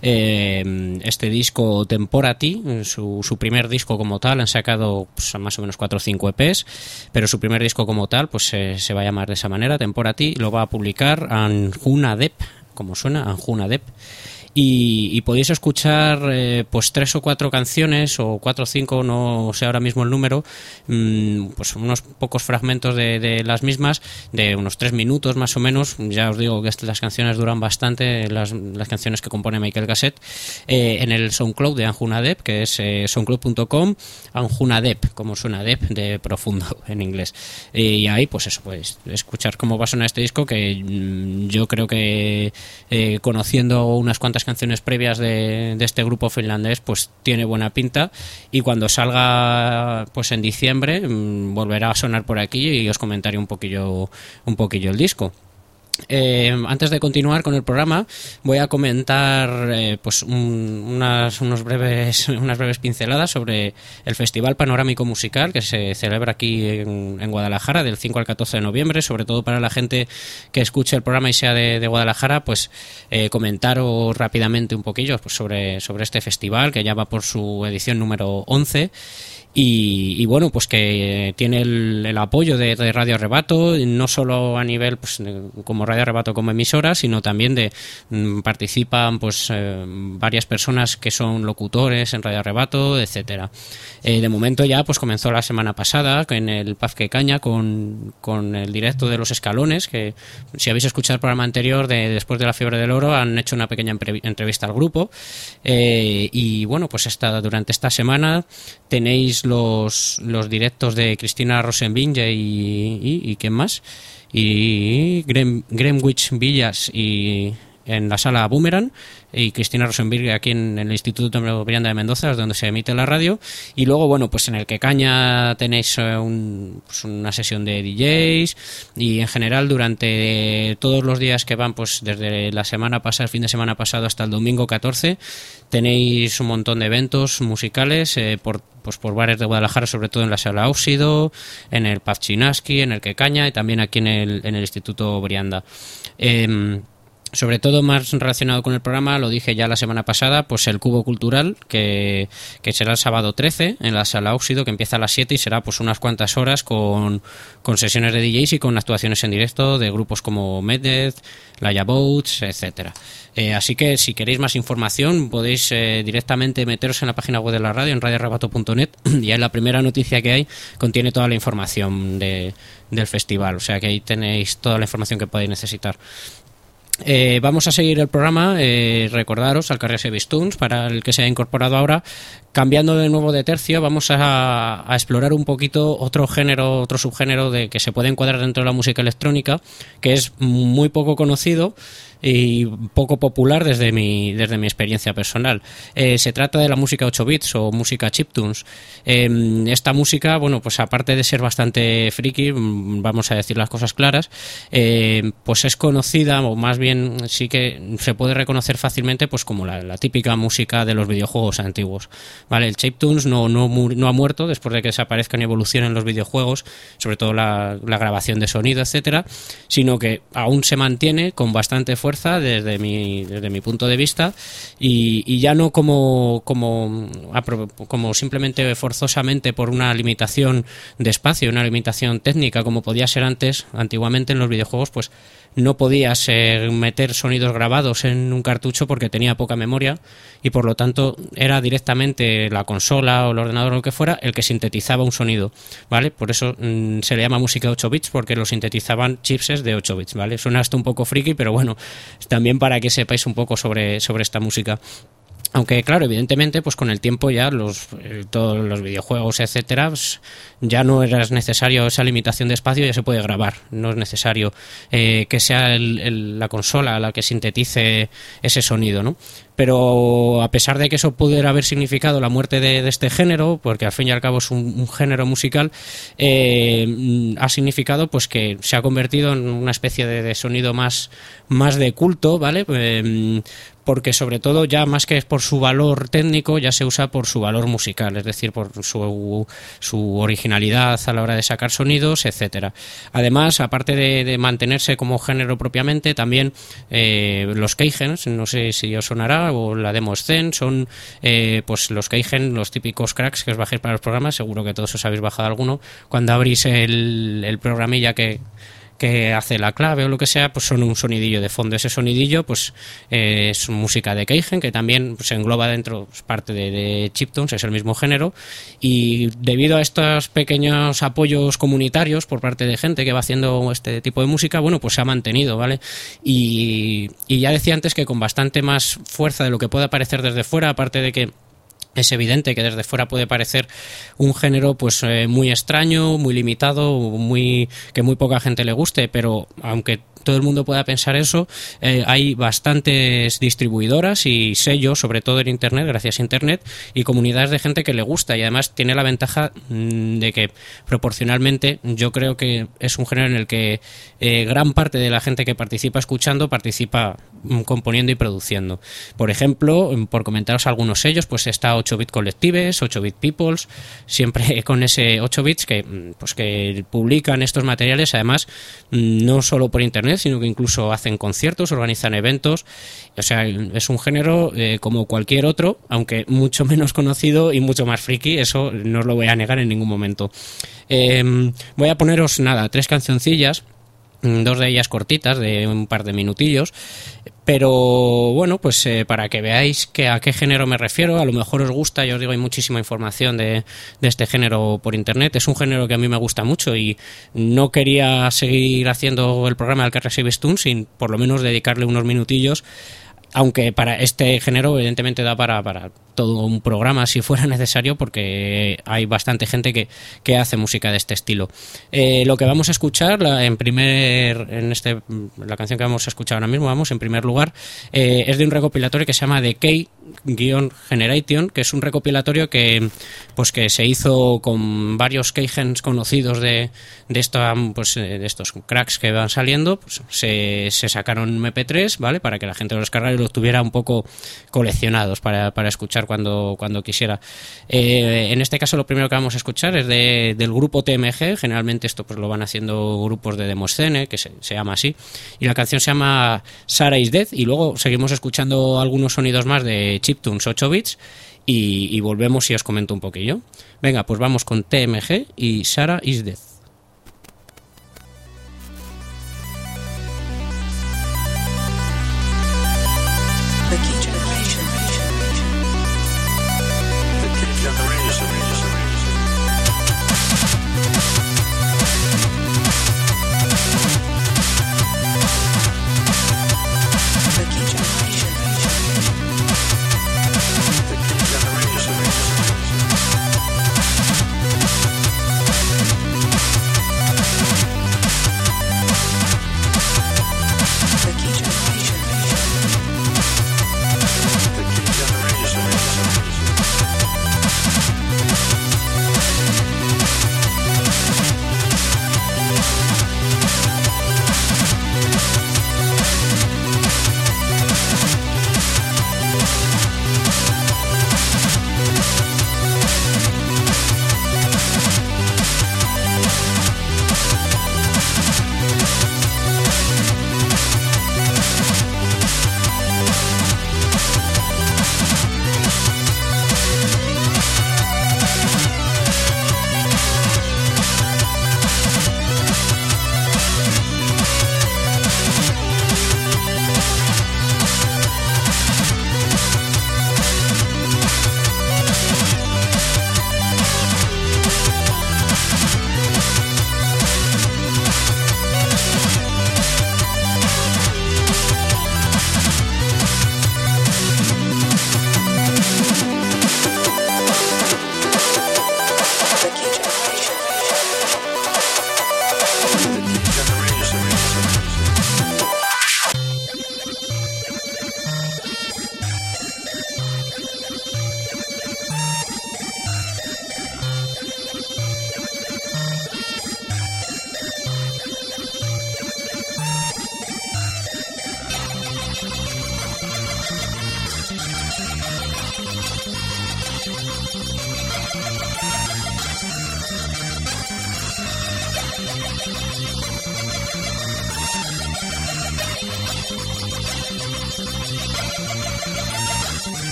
este disco Temporati, su primer disco como tal. Han sacado pues, más o menos 4 o 5 EPs, pero su primer disco como tal pues se va a llamar de esa manera, Temporati. Lo va a publicar Anjuna Deep, como suena, Anjuna Deep. Y podéis escuchar pues 3 o 4 canciones, o 4 o 5, no sé ahora mismo el número, pues unos pocos fragmentos de las mismas, de unos 3 minutos más o menos. Ya os digo que las canciones duran bastante, las canciones que compone Michael Cassette, en el SoundCloud de Anjuna Deep, que es soundcloud.com, Anjuna Deep, como suena Deep, de profundo en inglés. Y ahí pues eso, podéis escuchar cómo va a sonar este disco, que yo creo que conociendo unas cuantas canciones previas de este grupo finlandés pues tiene buena pinta, y cuando salga pues en diciembre volverá a sonar por aquí y os comentaré un poquillo el disco. Antes de continuar con el programa voy a comentar pues unas breves pinceladas sobre el Festival Panorámico Musical que se celebra aquí en Guadalajara del 5 al 14 de noviembre. Sobre todo para la gente que escuche el programa y sea de Guadalajara, pues comentaros rápidamente un poquillo pues sobre este festival, que ya va por su edición número 11. Y bueno, pues que tiene el apoyo de Radio Arrebato, no solo a nivel pues como Radio Arrebato como emisora, sino también participan pues varias personas que son locutores en Radio Arrebato, etcétera. De momento ya pues comenzó la semana pasada en el Paz que Caña con el directo de Los Escalones, que si habéis escuchado el programa anterior después de la Fiebre del Oro, han hecho una pequeña entrevista al grupo, y bueno, pues durante esta semana tenéis los directos de Cristina Rosenvinge y ¿quién más? Y Greenwich Villas y en la sala Boomerang, y Cristina Rosenberg aquí en el Instituto Brianda de Mendoza, donde se emite la radio. Y luego, bueno, pues en el Que Caña tenéis una sesión de DJs, y en general durante todos los días que van, pues desde la semana pasada, el fin de semana pasado hasta el domingo 14, tenéis un montón de eventos musicales por bares de Guadalajara, sobre todo en la sala Óxido, en el Pub Chinaski, en el Que Caña y también aquí en el Instituto Brianda. Sobre todo más relacionado con el programa, lo dije ya la semana pasada, pues el Cubo Cultural, que será el sábado 13 en la sala Óxido, que empieza a las 7 y será pues unas cuantas horas con sesiones de DJs y con actuaciones en directo de grupos como Meded, Laia Boats, etcétera. Así que si queréis más información podéis directamente meteros en la página web de la radio, en radioarrebato.net, y ahí la primera noticia que hay contiene toda la información del festival, o sea que ahí tenéis toda la información que podéis necesitar. Vamos a seguir el programa. Recordaros al Carrer Sevistuns, para el que se ha incorporado ahora, cambiando de nuevo de tercio, vamos a explorar un poquito otro subgénero de que se puede encuadrar dentro de la música electrónica, que es muy poco conocido y poco popular desde mi experiencia personal. Se trata de la música 8 bits o música chiptunes. Esta música, bueno, pues aparte de ser bastante friki, vamos a decir las cosas claras, pues es conocida, o más bien sí que se puede reconocer fácilmente pues como la típica música de los videojuegos antiguos. Vale, el chiptunes no ha muerto después de que desaparezcan y evolucionen los videojuegos, sobre todo la grabación de sonido, etcétera, sino que aún se mantiene con bastante fuerza desde mi punto de vista, y ya no como simplemente forzosamente por una limitación de espacio, una limitación técnica, como podía ser antiguamente en los videojuegos. Pues no podías meter sonidos grabados en un cartucho porque tenía poca memoria, y por lo tanto era directamente la consola o el ordenador o lo que fuera el que sintetizaba un sonido, ¿vale? Por eso se le llama música 8 bits, porque lo sintetizaban chipses de 8 bits, ¿vale? Suena hasta un poco friki, pero bueno, también para que sepáis un poco sobre esta música. Aunque claro, evidentemente pues con el tiempo ya todos los videojuegos, etcétera, pues ya no era necesario esa limitación de espacio, ya se puede grabar, no es necesario que sea la consola la que sintetice ese sonido, ¿no? pero a pesar de que eso pudiera haber significado la muerte de este género, porque al fin y al cabo es un género musical, ha significado pues que se ha convertido en una especie de sonido más de culto, ¿vale? Porque sobre todo ya más que por su valor técnico ya se usa por su valor musical, es decir, por su originalidad a la hora de sacar sonidos, etcétera. Además, aparte de mantenerse como género propiamente, también los Keigens, no sé si os sonará, o la Demo Scene, son pues los Keigen, los típicos cracks que os bajéis para los programas, seguro que todos os habéis bajado alguno, cuando abrís el programilla que hace la clave o lo que sea, pues son un sonidillo de fondo. Ese sonidillo pues es música de Keigen, que también se engloba dentro, es parte de chiptunes, es el mismo género, y debido a estos pequeños apoyos comunitarios por parte de gente que va haciendo este tipo de música, bueno, pues se ha mantenido, ¿vale? Y ya decía antes que con bastante más fuerza de lo que pueda parecer desde fuera, aparte de que es evidente que desde fuera puede parecer un género pues muy extraño, muy limitado, que muy poca gente le guste, pero aunque todo el mundo pueda pensar eso, hay bastantes distribuidoras y sellos, sobre todo en Internet, gracias a Internet, y comunidades de gente que le gusta, y además tiene la ventaja de que proporcionalmente yo creo que es un género en el que gran parte de la gente que participa escuchando participa componiendo y produciendo. Por ejemplo, por comentaros algunos sellos, pues está 8-Bit Collectives, 8-Bit Peoples, siempre con ese 8 bits que publican estos materiales, además no solo por Internet, sino que incluso hacen conciertos, organizan eventos. O sea, es un género como cualquier otro, aunque mucho menos conocido y mucho más friki, eso no os lo voy a negar en ningún momento. Voy a poneros, 3 cancioncillas, 2 de ellas cortitas, de un par de minutillos, pero bueno, pues para que veáis a qué género me refiero. A lo mejor os gusta, ya os digo, hay muchísima información de este género por Internet. Es un género que a mí me gusta mucho y no quería seguir haciendo el programa del Carrasco Stone sin por lo menos dedicarle unos minutillos, aunque para este género evidentemente da para todo un programa si fuera necesario, porque hay bastante gente que hace música de este estilo. Lo que vamos a escuchar la canción que vamos a escuchar ahora mismo, en primer lugar, es de un recopilatorio que se llama Decay-Generation, que es un recopilatorio que se hizo con varios Keigens conocidos de estos cracks que van saliendo. Pues se sacaron MP3, ¿vale?, para que la gente los descargara y los tuviera un poco coleccionados para escuchar cuando quisiera. En este caso lo primero que vamos a escuchar es del grupo TMG. Generalmente esto pues lo van haciendo grupos de Demoscene, que se llama así, y la canción se llama Sarah is Dead, y luego seguimos escuchando algunos sonidos más de chiptunes 8 bits y volvemos y os comento un poquillo. Venga, pues vamos con TMG y Sarah is Dead.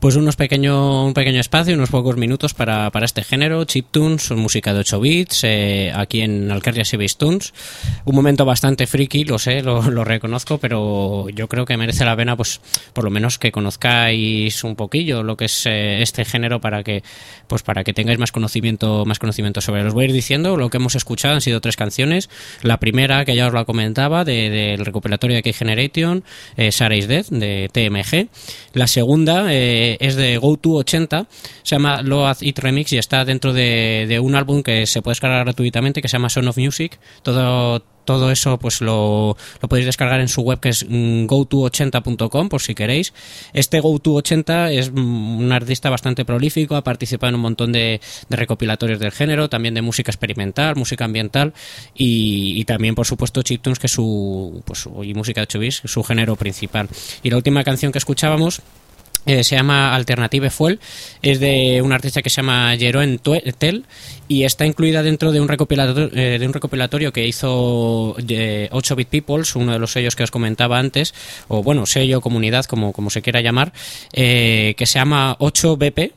pues un pequeño espacio, unos pocos minutos para este género, chiptunes, música de 8 bits, aquí en Alcarria Tunes. Un momento bastante friki, lo sé, lo reconozco, pero yo creo que merece la pena, pues por lo menos que conozcáis un poquillo lo que es este género para que tengáis más conocimiento sobre. Os voy a ir diciendo lo que hemos escuchado. Han sido 3 canciones. La primera, que ya os la comentaba, del recopilatorio de K-Generation, Sarah is Dead, de TMG. La segunda es de GoTo80, se llama Load It Remix y está dentro de un álbum que se puede descargar gratuitamente, que se llama Son of Music. Todo eso pues lo podéis descargar en su web, que es goto80.com, por si queréis. Este Goto80 es un artista bastante prolífico, ha participado en un montón de recopilatorios del género, también de música experimental, música ambiental y también, por supuesto, chiptunes, que es y música de 8 bits, su género principal. Y la última canción que escuchábamos se llama Alternative Fuel, es de un artista que se llama Jeroen Tel y está incluida dentro de un recopilatorio que hizo 8-Bit Peoples, uno de los sellos que os comentaba antes, o bueno, sello, comunidad, como se quiera llamar, que se llama 8BP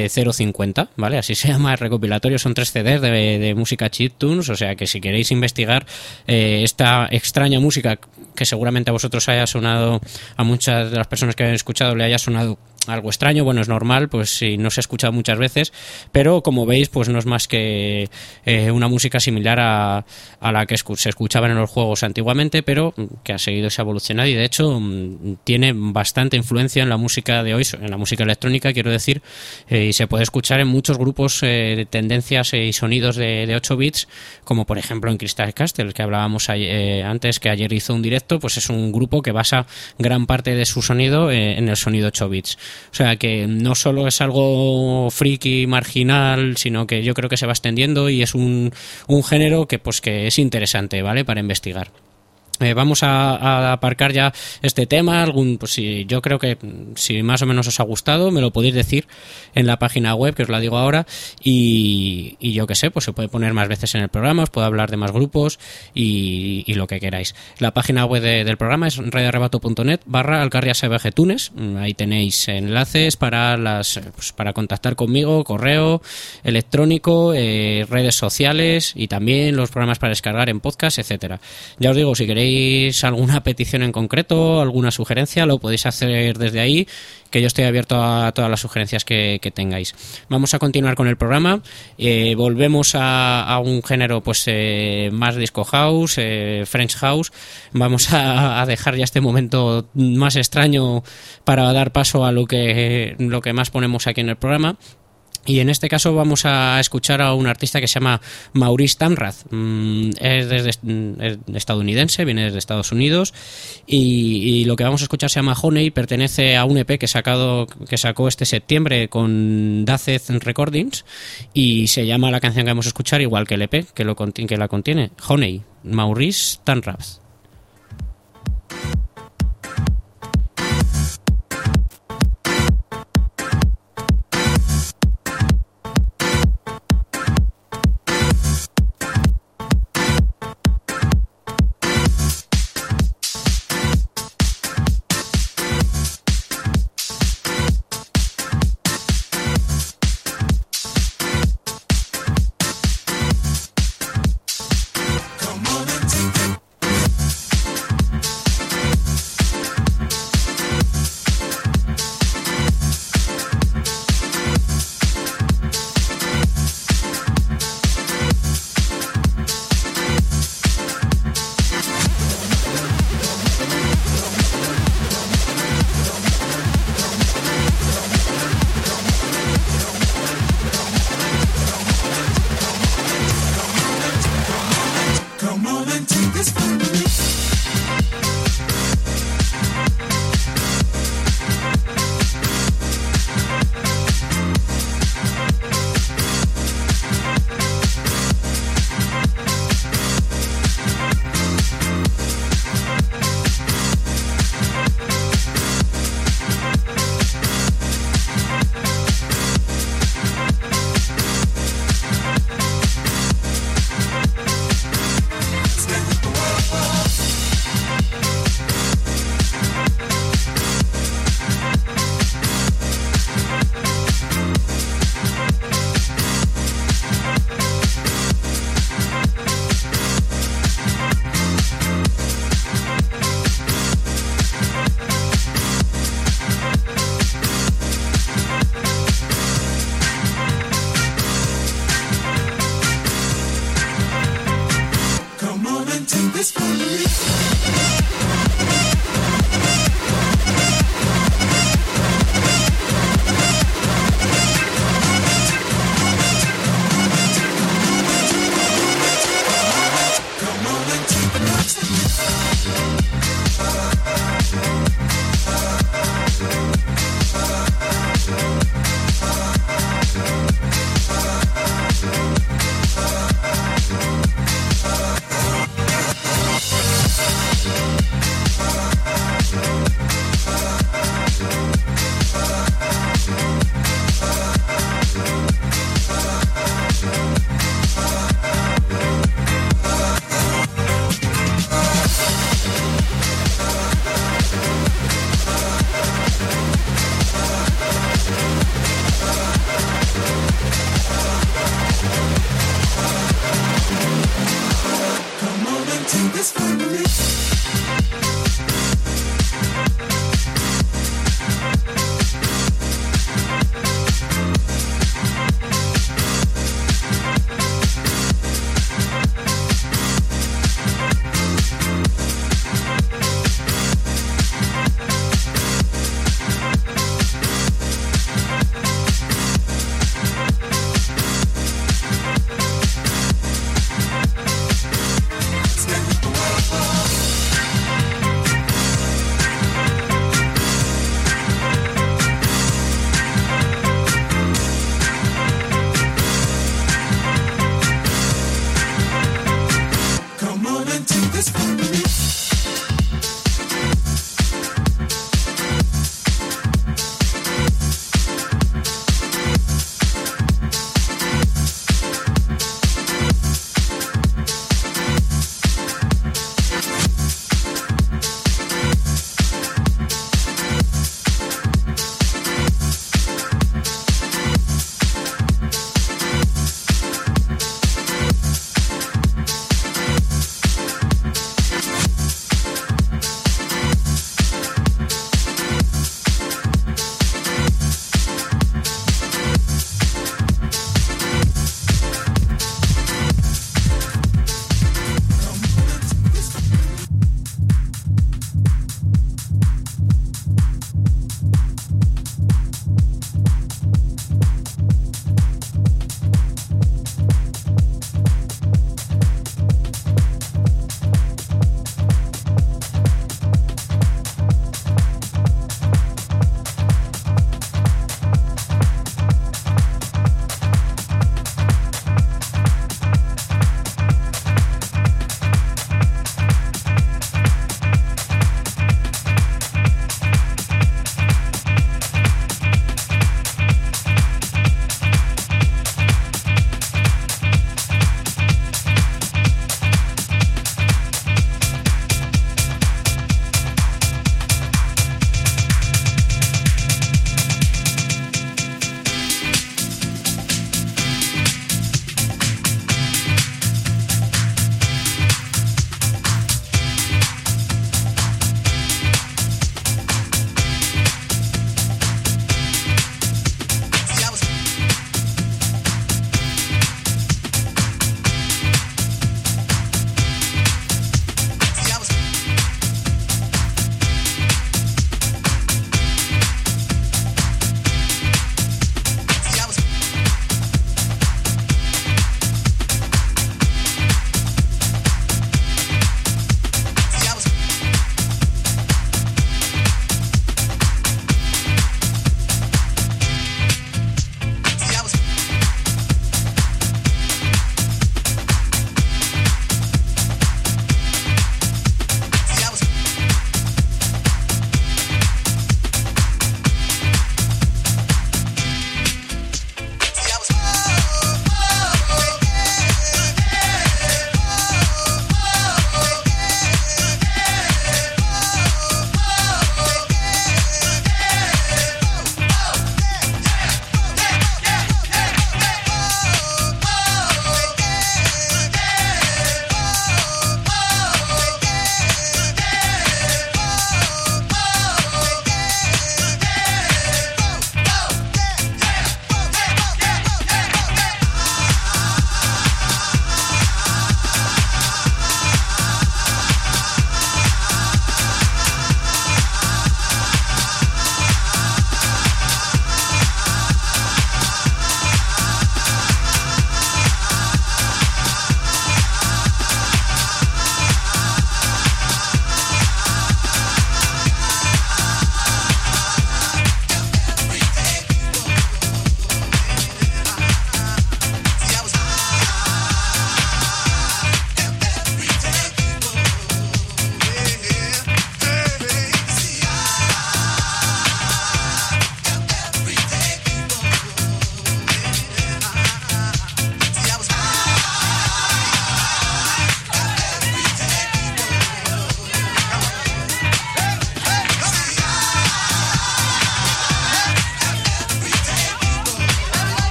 050, ¿vale? Así se llama el recopilatorio. Son 3 CDs de música chiptunes, o sea que si queréis investigar esta extraña música que seguramente a vosotros haya sonado, a muchas de las personas que han escuchado le haya sonado algo extraño, bueno, es normal, pues si no se ha escuchado muchas veces, pero como veis, pues no es más que una música similar a la que se escuchaba en los juegos antiguamente, pero que ha seguido se ha evolucionado y de hecho tiene bastante influencia en la música de hoy, en la música electrónica, quiero decir, y se puede escuchar en muchos grupos de tendencias y sonidos de 8 bits, como por ejemplo en Crystal Castle, que hablábamos antes, que ayer hizo un directo, pues es un grupo que basa gran parte de su sonido en el sonido 8 bits. O sea que no solo es algo friki, marginal, sino que yo creo que se va extendiendo y es un género que es interesante, ¿vale? Para investigar. Vamos a aparcar ya este tema. Yo creo que si más o menos os ha gustado, me lo podéis decir en la página web, que os la digo ahora, y yo que sé, pues se puede poner más veces en el programa, os puedo hablar de más grupos y lo que queráis. La página web del programa es radioarrebato.net/alcarriasbgtunes. Ahí tenéis enlaces para contactar conmigo, correo electrónico, redes sociales y también los programas para descargar en podcast, etcétera. Ya os digo, si queréis alguna petición en concreto, alguna sugerencia, lo podéis hacer desde ahí, que yo estoy abierto a todas las sugerencias que tengáis. Vamos a continuar con el programa. Volvemos a un género más disco house, French house. Vamos a dejar ya este momento más extraño para dar paso a lo que más ponemos aquí en el programa. Y en este caso vamos a escuchar a un artista que se llama Maurice Tanrath. Es estadounidense, viene desde Estados Unidos y lo que vamos a escuchar se llama Honey, pertenece a un EP que sacó este septiembre con Dazed Recordings y se llama la canción que vamos a escuchar igual que el EP que la contiene, Honey, Maurice Tanrath. Come on and take it.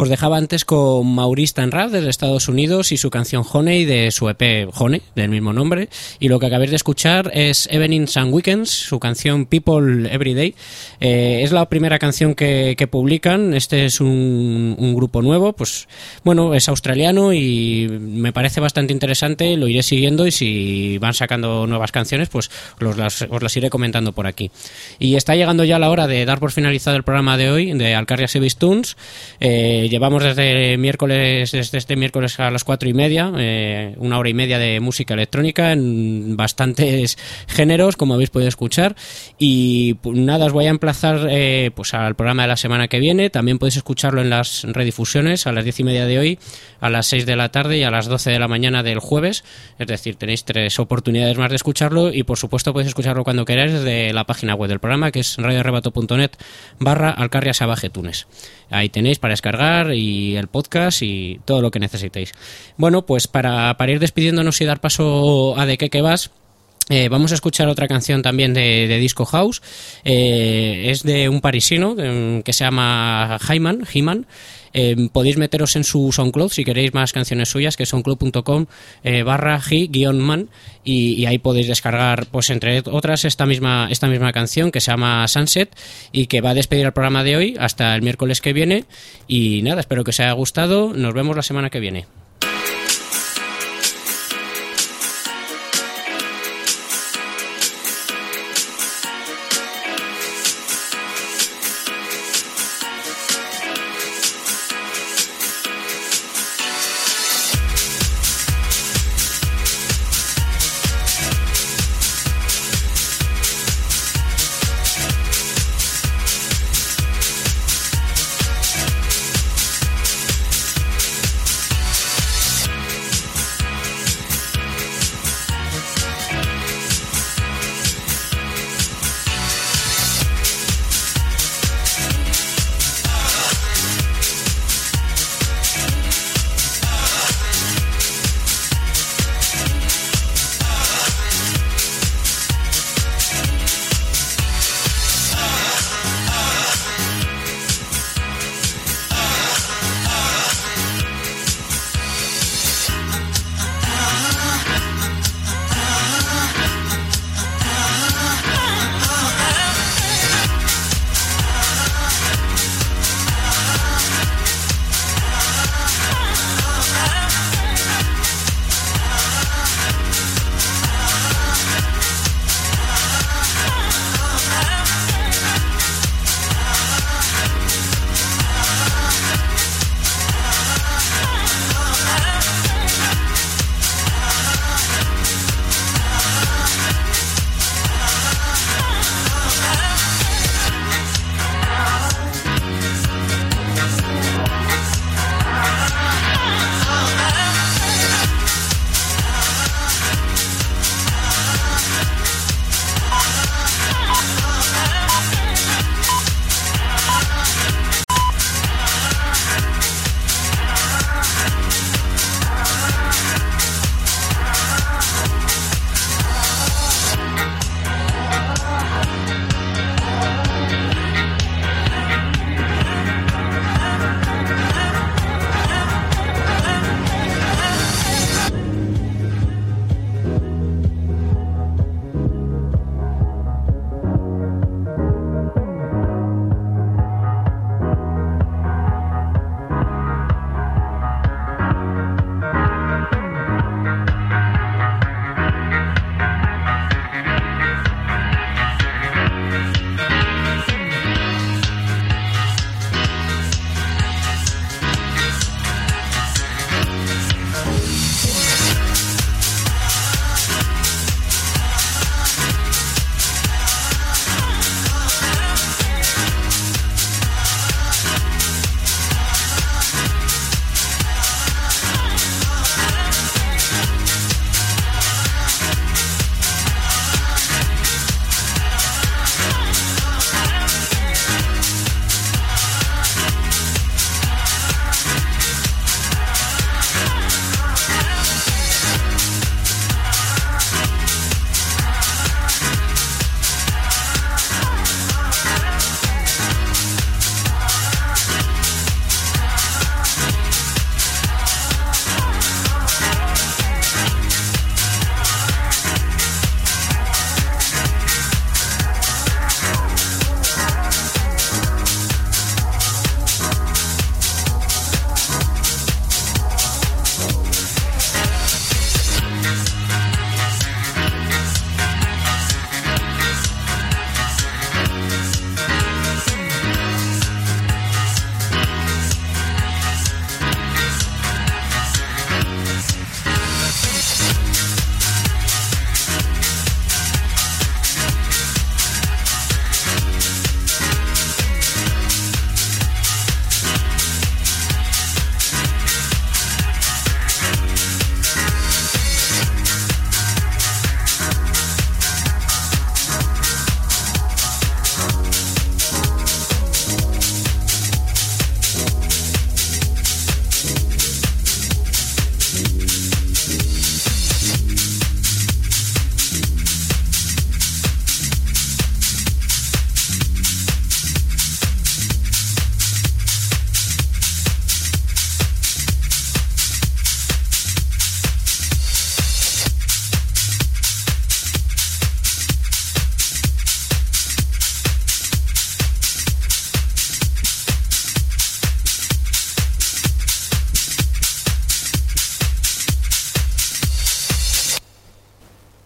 Os dejaba antes con Maurice Tanrad desde Estados Unidos y su canción Honey de su EP Honey, del mismo nombre. Y lo que acabéis de escuchar es Evenings and Weekends, su canción People Everyday. Es la primera canción que publican. Este es un grupo nuevo, pues bueno, es australiano y me parece bastante interesante. Lo iré siguiendo y si van sacando nuevas canciones, pues os las iré comentando por aquí. Y está llegando ya la hora de dar por finalizado el programa de hoy de Alcarria Sevis Tunes. Llevamos desde este miércoles a las 4:30, 1 hora y media de música electrónica en bastantes géneros, como habéis podido escuchar. Y pues, nada, os voy a emplazar pues al programa de la semana que viene. También podéis escucharlo en las redifusiones a las 10:30 de hoy, a las 6 de la tarde y a las 12 de la mañana del jueves. Es decir, tenéis 3 oportunidades más de escucharlo y por supuesto podéis escucharlo cuando queráis desde la página web del programa, que es radioarrebato.net/Alcarria Salvaje Tunes. Ahí tenéis para descargar y el podcast y todo lo que necesitéis. Bueno, pues para ir despidiéndonos y dar paso a De qué vas, vamos a escuchar otra canción también de Disco House. Es de un parisino que se llama He-Man. Podéis meteros en su SoundCloud si queréis más canciones suyas, que es soundcloud.com/he-man, y ahí podéis descargar, pues entre otras, esta misma canción que se llama Sunset y que va a despedir el programa de hoy hasta el miércoles que viene. Y nada, espero que os haya gustado. Nos vemos la semana que viene.